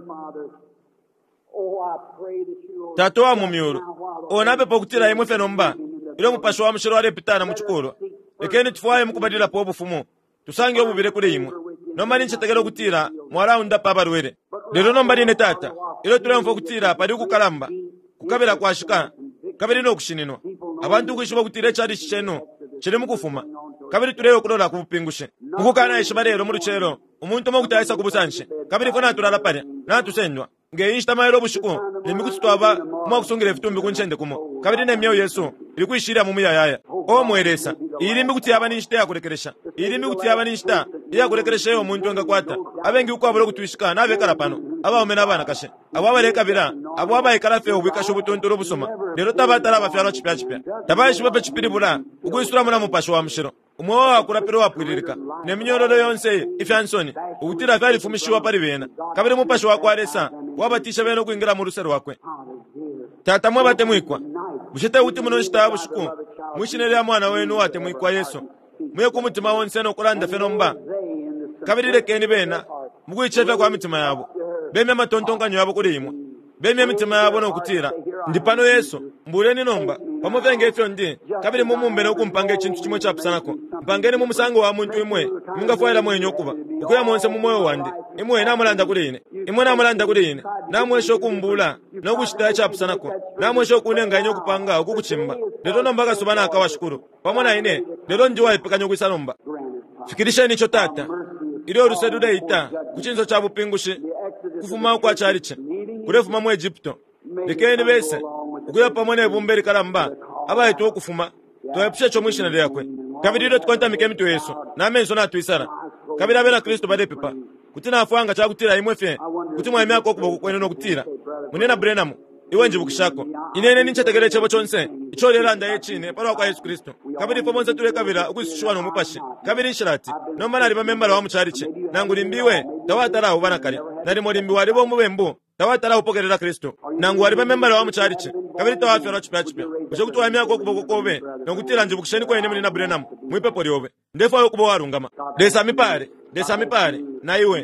tatoa mumyuru onabe pokutira imwe fenomba ilo mupasho wa mshiro wale pitana muchukuro ekeni tufuaye mukubadila po obufumu tusange obubire kule imwe nomani nchitegero kutira mwaraunda pabarwere lero nombali ne tata ilo tulemfo kutira pali kukalamba kukabira kwashika kabiri no kushinino abantu kwishuba kutira chali cheno chiri mukufuma kabiri tuleyo kulola kupingushe ukukana ishibalero mu ruchero umuntu mo kutayisa kubusanshe kabiri kona turala pale na tusendwa ngeyishita mayero bushuko nimikutwaba mwa kusongera fitumbi kunchende kumo kabiri ne myeyo Yesu iri kwishira mu muyayaya o mweresa iri mikuti yabani nshita yakurekeresha iri mikuti yabani nshita yakurekeresha yo muntu ngakwata abengi ukwabula kutwishika nabe karapano abawomena abana kashe ababareka bira abwabaye karafe ubikasho butontoro busoma lero tabatara bafyaro chipya tabaye bape chipiribula ukwisura muna mupasho wa mshiro umwe akurapiro wapwiririka neminyororo yonse ifyansoni ukutira fyali fumishiwa pali bena kabiri mupasho wakwaresa wabatisha beno kuingira mu rusero wakwe tata mwe batemwikwa bushete uti munonshita bushuku mwishinere ya mwana wenu watemwikwa Yesu mwe kumutima wonse no kulanda fenomba kabiri lekeni bena mugwichefe kwa mitima yabo bemye matontonganyo yabo kuri imwe bemye mitima yabo no kutira ndipano Yesu mbuleni nomba pamuvenge efyo ndi kabiri mumumbe no kumpange chintu chimwe chapusanako mpangeni mumusango wa muntu imwe mungafuela mwenye kuba ukuya monse mumoyo wandi imwe namulanda kuri ine imwe namulanda kuri ine namwe shokumbula no kushita chapusanako namwe shokunenga nyo kupanga ukukuchimba lero nomba kasubana akawashukuru pamona ine lero njiwa ipikanyo kwisanomba fikirisheni cho tata ilo rusedude ita kuchinzo cha bupingushi kufuma kwa chariche kurefuma mu Egypto lekeni bese ukuya pamone bumberi kalamba abaye to kufuma to epshe cho mwishina yakwe kabiri ilo tukonta mikemi to Yesu na menzo na tuisara kabiri abena Kristo bade pipa kutina afwanga cha kutira imwefe kutimwa imyako kubo kwene kutira munena Brenamu iwe njibukishako inene ninchetegere chebo chonse icho leranda yechine paro kwa Yesu Kristo kabiri pomonse tule kabira ukwishuwa no mupashi kabiri nshirati no mana riba membala wa muchariche nangulimbiwe tawatara ubana kali nari molimbi wali bo mubembu tawatala upokerera Kristo nangu wali pamembala wa muchalichi kabiri tawafera chipachipya kuchekuti wamyako okuboko kobe nokutira njibukisheni kwa ine mulina Branham mwipepo lyobe ndefu ayo kubo warungama desa mipare na iwe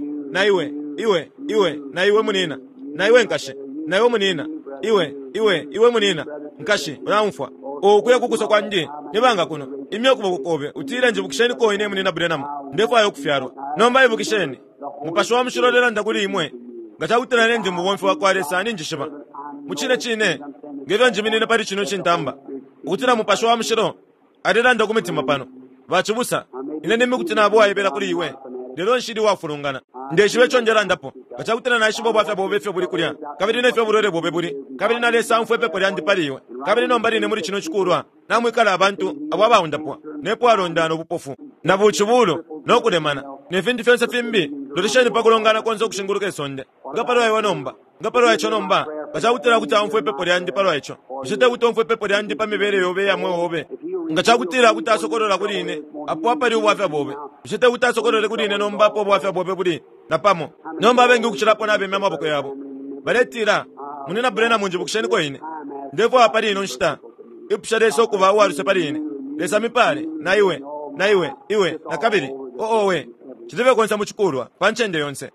na iwe munina na iwe nkashe na iwe munina iwe munina nkashi ulamfwa okuya kukusa kwa ndi nibanga kuno imyo kubo kobe utira njibukisheni kwa ine mulina Branham ndefu ayo kufyarwa nomba ibukisheni mupashwa mushirolera ndakuli imwe ngachakutira nenje mubomfi wakwaresa ninjishiba muchine chine ngevyo njiminine pali chino chintamba ukutira mupashwa wa mushiro adera ndakumitima pano vachibusa ine ndimi kuti nabo ayibera kuli iwe lero nshidi wafulungana ndeshiwe chonjera ndapo ngachakutira na ishibo bwafa bobefe buli kulya kabiri nefe burore bobe buli kabiri na lesa mfwepe pali andipali iwe kabiri nombali ne muri chino chikurwa namwikala abantu ababa undapwa nepo alondano bupofu na buchibulo nokulemana nefindi fensa fimbi lorisheni pakulongana konzo kushinguluka esonde ngapalo ayo nomba ngapalo ayo nomba ngachakutira kuti amfwepe pali andipalo ayo ushite kuti amfwepe pali andipa mibere yobe yamwe hobe ngachakutira kuti asokolola kuli ine apo apali ubwafa bobe ushite kuti asokolole kuli ine nomba apo ubwafa bobe buli napamo nomba abengi kuchirapo nabe mamaboko yabo baletira munina Branham munjibukisheni kwa ine ndevo apali ino nshita ipushaleso kuva uwaruse pali ine lesa mipale na iwe na kabiri we chizive konsa muchikulwa panchende yonse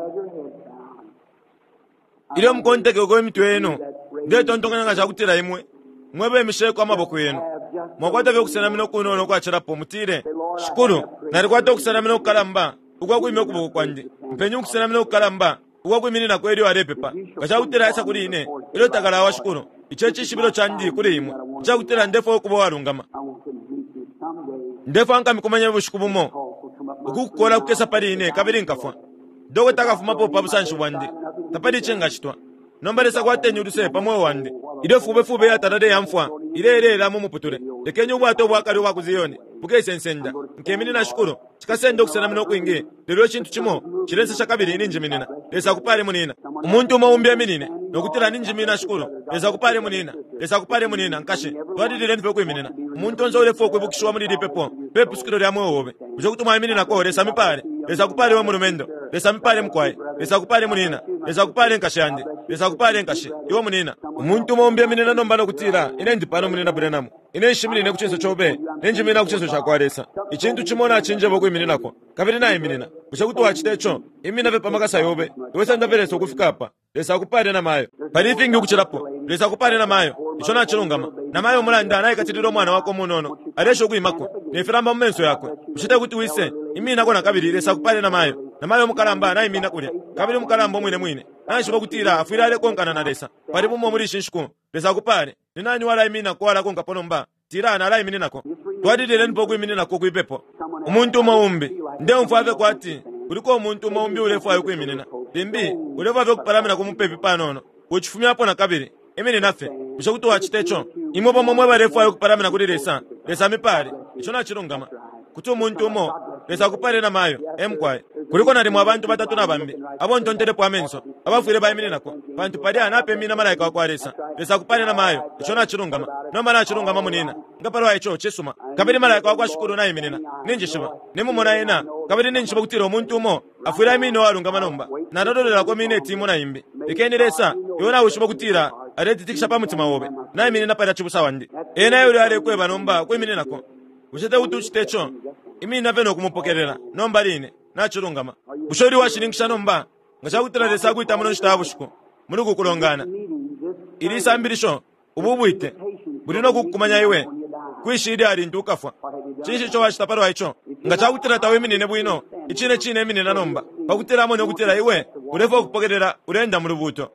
ile mkonteke kwa mitu yenu ndiye tontongana chakutira imwe mwebe misheko amaboko yenu mwakwata vyo kusana mino kuno kwa chirapo mutire shukuru nalikwata kusana mino kukalamba ukwa kuime kuboko kwandi mpenyu kusana mino kukalamba ukwa kuimini na kweli warepepa kachakutira esa kuli ine ilo takala wa shukuru ichechi shibilo chandi kuli imwe chakutira ndefo kubo warungama ndefo anka mikumanya bushukubumo ukukola kukesa pali ine kabiri nkafwa dogo takafuma po pabusanshi wandi tapadi chenga chitwa nombalesa kwa tenyuduse pamwe wandi ile fube ya tarade yamfwa ile la mumuputure lekenyu bwato bwakali wakuziyoni bukesensenda nkemini na shukuru chikasendo kusana mino kuingi lero chintu chimo chirense chakabiri ninji minina lesa kupale munina umuntu umaumbya minine nokutira ninji mina shukuru lesa kupale munina nkashi twadidire ndipe kuiminina umuntu onzo ule fokwe bukishwa muri pepo skiro lya mwobe ujo kutuma minina ko lesa mipale lesa kupale wa murumendo lesa mipale mkwai lesa kupale munina lesa kupale nkashandi lesa kupale nkashi iwo munina umuntu umaumbya minina nomba nokutira ine ndipano munina Branham ine shimiline kuchenso chobe nenji mina kuchenso chakwaresa ichintu chimona chinje boko iminina ko kabiri na iminina kuchakuti wachitecho imina vepa makasa yobe iwesa ndavereso kufika apa lesa kupale na mayo palifingi ukuchirapo lesa kupale na mayo ichona chilungama na mayo mulanda anaye katidiro mwana wako munono alesho kuimako nefiramba mmenso yako uchite kuti wise imina kona kabiri lesa kupale na mayo mukalamba na imina kulya kabiri mukalamba mwine naisho kutira afira ale konkana na lesa palipo muri shinshku lesa kupale ninani wala imina ko wala konka ponomba tirana ala imina nako twadidire npoku imina nako kuipepo umuntu maumbi nde umfave kwati uliko umuntu maumbi ulefu ayo kuiminina limbi ulefu ave kupalamina kumupepi panono uchifumia hapo na kabiri imini nafe ushakutu wachitecho imopo momwe barefu ayo kupalamina kuli lesa mipari ichona chilungama kuti umuntu umo lesa kupale na mayo emkwaye kuliko nali mwa bantu batatu na bambi abo ntontere po amenso abafire ba imini nako bantu pali anape mina malaika wakwaresa lesa kupale na mayo ichona chilungama nomba na chilungama munina ngapalwa icho chisuma kabiri malaika wakwashukuru na iminina ninjishiba nimumona ena kabiri ninjishiba kutira omuntu umo afira imini walungama nomba nadodolera ko mine timu na imbi ikeni lesa yona ushiba kutira areti tikisha pamutima wobe na iminina pala chibusa wandi ena yule ale kweba nomba ko imini nako ushete utuchitecho imina veno kumupokerera nomba line na chilungama bushori washiningisha nomba ngachakutira lesa kuita muno chitabushiko muri kukulongana ili sambirisho ububwite bulino kukumanya iwe kwishidi ali ntukafwa chishi cho washitaparo icho ngachakutira tawe minine bwino ichine minina nomba pakutira mo nokutira iwe ulevo kupokerera urenda mu rubuto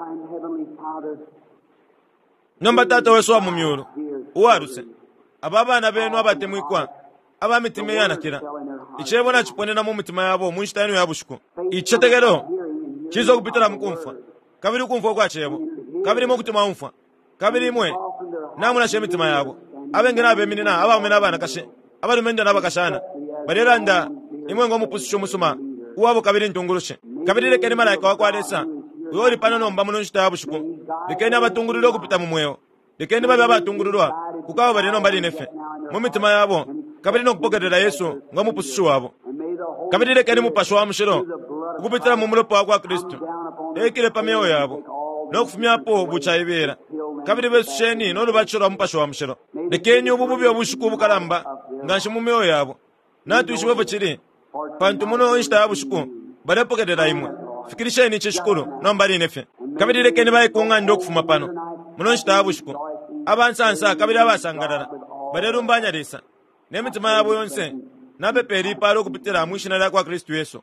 nomba tata weso mu myuro uwaruse ababana benu abatemwikwa abamitime yanakira ichebona chiponena mu mitima yabo munshitano yabushuko ichetegero chizo kupitira mukumfa kabiri kumfa kwa chebo kabiri mo kutima umfa kabiri imwe namuna shemitima yabo abengena abeminina abamena abana kashe abarumenda nabakashana bareranda imwe ngo mupusisho musuma uwabo kabiri ntungurushe kabiri lekeni malaika wakwaresa uyori pano nomba muno nshita yabushuko lekeni abatunguriro kupita mu mweyo lekeni babe abatungururwa kukawa bari nomba linefe mu mitima yabo kabiri no kupogerera Yesu ngo mupusisho wabo kabiri lekeni mupasho wa mushiro ukupitira mu mulopo wa Kristo ekile pa myoyo yabo n'okufumyapo buchayibera kabiri besusheni n'olu bachora mupasho wa mushero lekeni obububi obushuku bukalamba nganshi mu myoyo yabo natuishi bwevo chiri pantu muno inshita yabushuku balepokedera imwe fikirisheni chishukuru nombali nefe kabiri lekeni bayikunga ndokufuma pano muno inshita yabushuku abansansa kabiri abasangarara balerumba lesa n'emitima yabo yonse nabeperi palo kupitira mwishinara kwa Kristo Yesu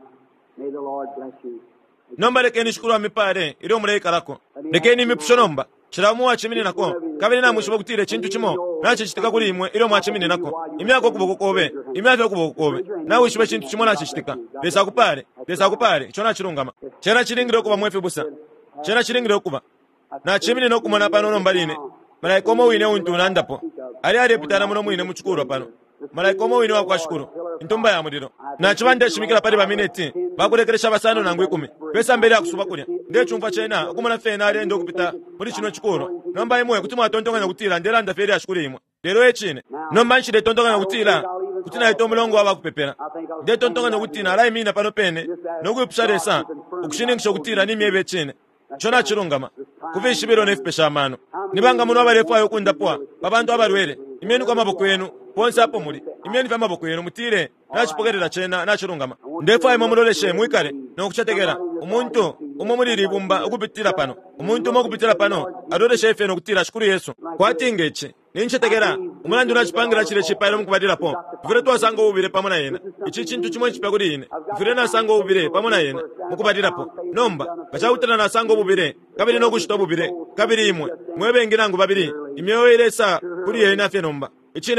nomba lekeni shukuru wa mipare ili omulaika lako lekeni mipushonomba chiramu wa chimini nako kabiri na mwishiba kutire chintu chimo nache chitika kuli imwe ili omwa chimini nako imyako kubokokobe imyako kubokokobe na wishiba chintu chimo nache chitika lesa kupare chona chirungama chena chiringire okuba mwefe busa chena chiringire okuba na chimini nokumona pano nombaline malaika omo wine untu nandapo ali pitana muno mwine muchukuru pano malaika omo wine wakwashukuru ntumba ya muliro na chibande shimikira pali bamineti bakurekeresha basano nangu 10 pesa mbele akusuba kulya ndiye chumva chena okumana fena ali ndo kupita muri chino chikuru nomba imwe kuti mwatontonga kutira ndera ndaferi ashukuru imwe lero echine nomba nchide tontonga kutira kutina ito mulongo waba kupepera ndiye tontonga kutina ala imina pano pene nokupsharesa ukushiningisha kutira ni myebe chine chona chirungama kuvishi biro nefu pesha amano nibanga muno abarefu ayo kundapoa babantu abarwere imeni kwa maboko yenu ponse apo muri imeni vya maboko yenu mutire nachipokerera chena nachirungama ndefu ayo momuloleshe mwikale nokuchategera umuntu umomuri ribumba ukupitira pano umuntu umokupitira pano adoleshe efe nokutira shukuru Yesu kwatingeche ninchetegera umulandu nachipangira chile chipailo mukubadira po vire twasango ubire pamona yena ichi chintu chimwe chipakuri ine vire nasango ubire pamona yena mukubadira po nomba gachautana nasango ubire kabiri nokushita ubire kabiri imwe mwebe ngirangu babiri imyoyo iresa kuri yena afye nomba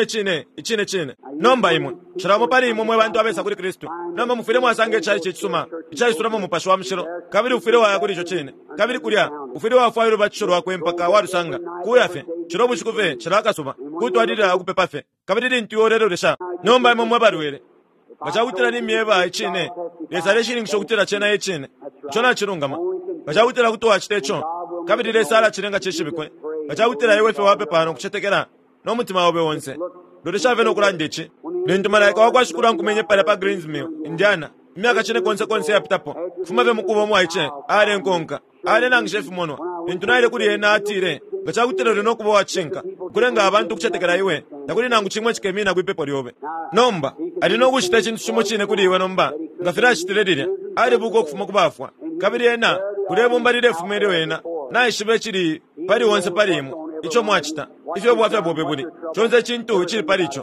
ichine nomba imwe shiramo pali imwe bantu abesa kuri Kristo nomba mufire mwasange chali chitsuma ichali suramo mupasho wa mshiro kabiri ufire wa kuri icho chine kabiri kulya ufire wa fayiro bachiro wa kwempaka warusanga kuyafe chirobu chikuve chiraka suba kutu adira akupepafe kabiri ntiyorero resha nomba imwe mwabarwere bachawutira ni myeba ichine lesale shiringi shokutira chena ichine chona chirungama bachawutira kutoa chitecho kabiri lesala chirenga cheshibikwe bachawutira yewefe wape pano kuchetekera nomutima wabe wonse doresha veno kulandichi nintu malaika wakwashukura nkumenye pale pa Greensmill Indiana imyaka chine konse yapitapo fuma ve mukubo mwaiche ale nkonka ale nangishefu monwa nintu naile kuli yena atire gachakutira rino kubo wachinka kulenga abantu kuchetekera iwe nakuli nangu chimwe chikemina kwipepo lyobe nomba alino kushita chintu chimo chine kuli iwe nomba ngafira chitirerire ale buko kufuma kubafwa kabiri yena kulebumba lile fumere wena na ishibe chili pali wonse pali imwe icho mwachita ifyo bwafya bobe buli chonze chintu chili palicho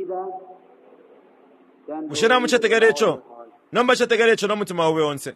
mushena muchetegerecho nomba chetegerecho nomutima wawe wonse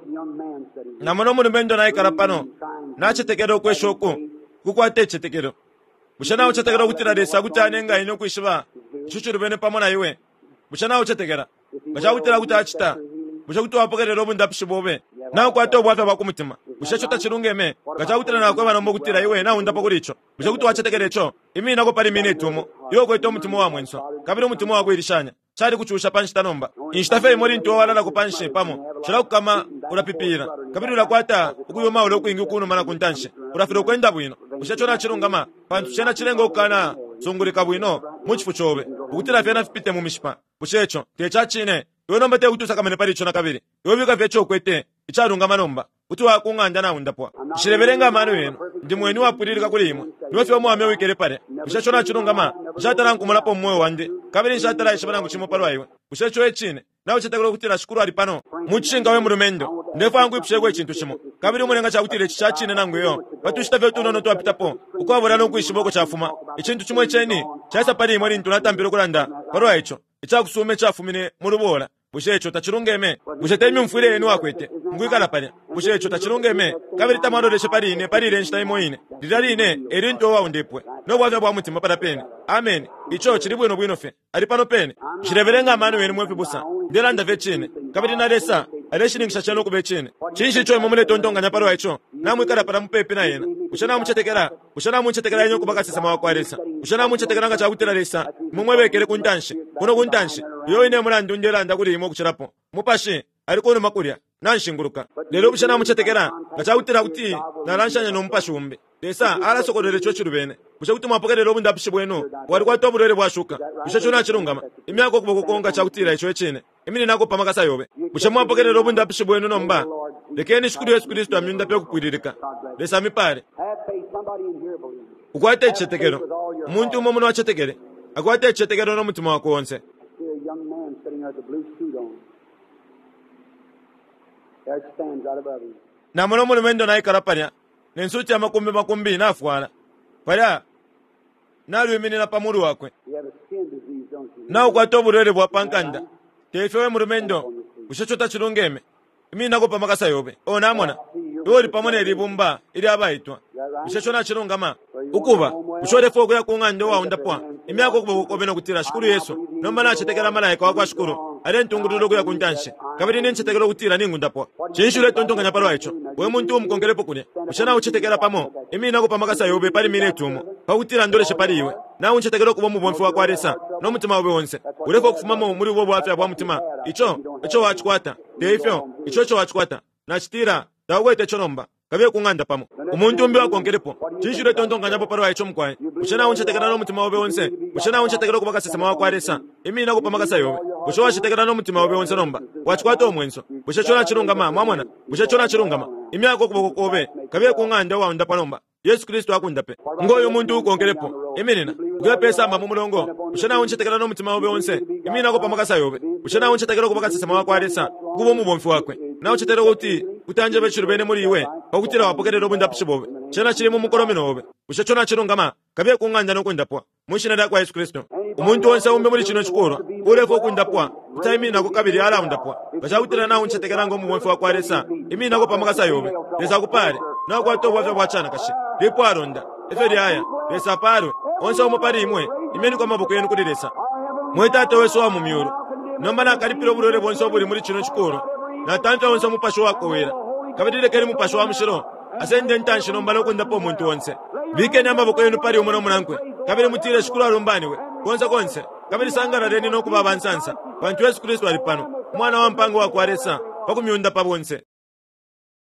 na muno mulumendo naye karapano nachetegero kweshoku kukwate chetegero mushena uchetegero kutira desa kutanenga ino kwishiba chuchuru bene pamona iwe mushena uchetegera bachakutira kuti achita mushakuti wapokerera obundapshibobe nawe kwate obwafya bakumutima mushachota chirungeme gachakutira nakwe banombo kutira iwe nawe ndapokuricho mushakuti wachetegerecho imi nako pali minitumo yo kwete omutima wa mwenso kabiri omutima wa kwirishanya chali kuchusha panshita nomba inshitafe imori nti wawalala kupanshi pamo shira kukama urapipira kabiri ulakwata ukuyoma ule kuingi ukunu mana kuntanshe urafira kwenda bwino mushachona chirungama pantu chena chirengo ukana zungurika bwino muchifu chobe ukutira fyana fipite mu mishpa mushecho techa chine iwe nomba te kutusa kamene pali chona kabiri iwe bika vyecho kwete icharungama nomba kuti wakunganda nawe ndapwa shireberenga mano yenu ndi mweni wapulirika kuli imwe niwe fyo mwame wikere pale mushachona chirungama mushatara nkumulapo mmoyo wande kabiri nshatara ishibana kuchimo palo iwe mushacho echine nawe chetakolo kutira shukuru ali pano muchinga we mulumendo ndefu angu ipshegwe chintu chimo kabiri umulenga chakutire chichachine nangu yo patushita vyo tunono twapitapo ukwabura no kuishiboko chafuma ichintu chimwe cheni chasa pali imwe lintu natambiro kulanda palo icho ichakusume chafumine mulubora bushecho tachirungeme bushetemi mfwire yenu wakwete ngwikala pale bushecho tachirungeme kabiri tamando leshe pali ine pali lenshita imo ine lidali ine erinto wa undepwe no bwavya bwa mutima para pene amen icho chiri bwino bwino fe ali pano pene shireverenga amanu yenu mwepi busa ndelanda vechine kabiri nalesa aleshiningisha chano kubechine chinshi cho imomule tontonga nyaparo icho namwikala para mupepe na yena ushana muchetekera yenyo kubaka sisama wakwaresa ushana muchetekera nga chakutira lesa mumwebekere kuntanshi kuno kuntanshi yo ine mulandu ndelanda kuli imo kuchirapo mupashi aliko no makulya nanshinguruka lero bushana muchetekera ngachakutira kuti nalanshanya no mupashi umbe lesa ala sokodere cho chirubene bushakuti mwapokerera obundapishi bwenu wali kwata oburere bwashuka bushachona chirungama imyako kuboko konga chakutira icho echene imini nako pamakasa yobe bushamwapokerera obundapishi bwenu nomba lekeni shukuru Yesu Kristo amyunda pya kupwiririka lesa mipare Have faith. Somebody in here believes. ukwate echetekero umuntu umwe muno wachetekere akwate echetekero n'omutima wako wonse. See a young man sitting there with a blue suit on. There it stands right above him. namona omulumendo naikala palya nensuti ya makumbi nafwala palya nalwiminira pamulu wakwe You have a skin disease, don't you? nawe ukwate obulwere bwa pankanda teifewe mulumendo ushechota chilungeme iminako pamakasa yobe onamona iwe oli pamo nelibumba ili abaitwa ushechona chilungama ukuba usholefu okuya kung'ande waundapwa imyako okuba okobena kutira shukuru Yesu nomba nachetekera malayika wakwa shukuru ali ntungulilo okuya kuntanshe kabiri ninchetekera okutira ningundapwa chinshule tontonganya palo aicho we muntu umukongelepo kune ushana uchetekera pamo iminako pamakasa yobe pali minetumo pakutira ndoleshe pali iwe nawe unchetekera okuba mubomfu wakwaresa n'omutima wabe wonse uleko okufumamo muri ubwo bwafya bwa mutima icho wachikwata teifyo icho wachikwata nachitira dawete chonomba kabye kung'anda pamo umuntu umbi wakongelepo chinshule tontonganya palo aicho mukwaye ushana unchetekera n'omutima wabe wonse ushana unchetekera okuba kasesema wakwaresa iminako pamakasa yobe usho wachitekera n'omutima wabe wonse nomba wachikwata omwenso ushechona chilungama mwamona ushechona chilungama imyako okuba kobe kabye kung'anda waunda palomba Yesu Kristo akundape ngoyo umuntu ukongelepo iminina gwepesa amba mumulongo ushana unchetekera n'omutima wabe wonse iminako pamakasa yobe ushana unchetekera okuba kasesema wakwaresa kubo mubomfu wakwe na uchetekera kuti utanje bechiru bene muri iwe okutira wapokerera obundapishibobe chena chiri mu mukolomino wobe ushechona chilungama kabye kung'anda nokundapwa mushina dakwa Yesu Kristo umuntu wonse umbe muri chino chikoro ulefo okundapwa utaiminako kabiri ala undapwa bachakutira nawe unchetekera ngo mubomfu wakwaresa iminako pamakasa yobe lesa kupare nawe kwatobwa vya bwachana kashi lipo alonda efe lyaya lesa parwe onse omupali imwe imeni kwa maboko yenu kulilesa mwetate weso wa mumyuru nomba nakalipira obulwere bwonse obuli muri chino chikoro na tanto wonse mupasho wako wera kabidilekeri mupasho wa mushiro asende ntanshi nomba nokundapo omuntu wonse bikeni amaboko yenu pali umwe nomunankwe kabiri mutire shukuru alumbaniwe konse kabiri sangalaleni nokuba abansansa bantu Yesu Kristo ali pano mwana wa mpango wakwaresa pakumyunda pabonse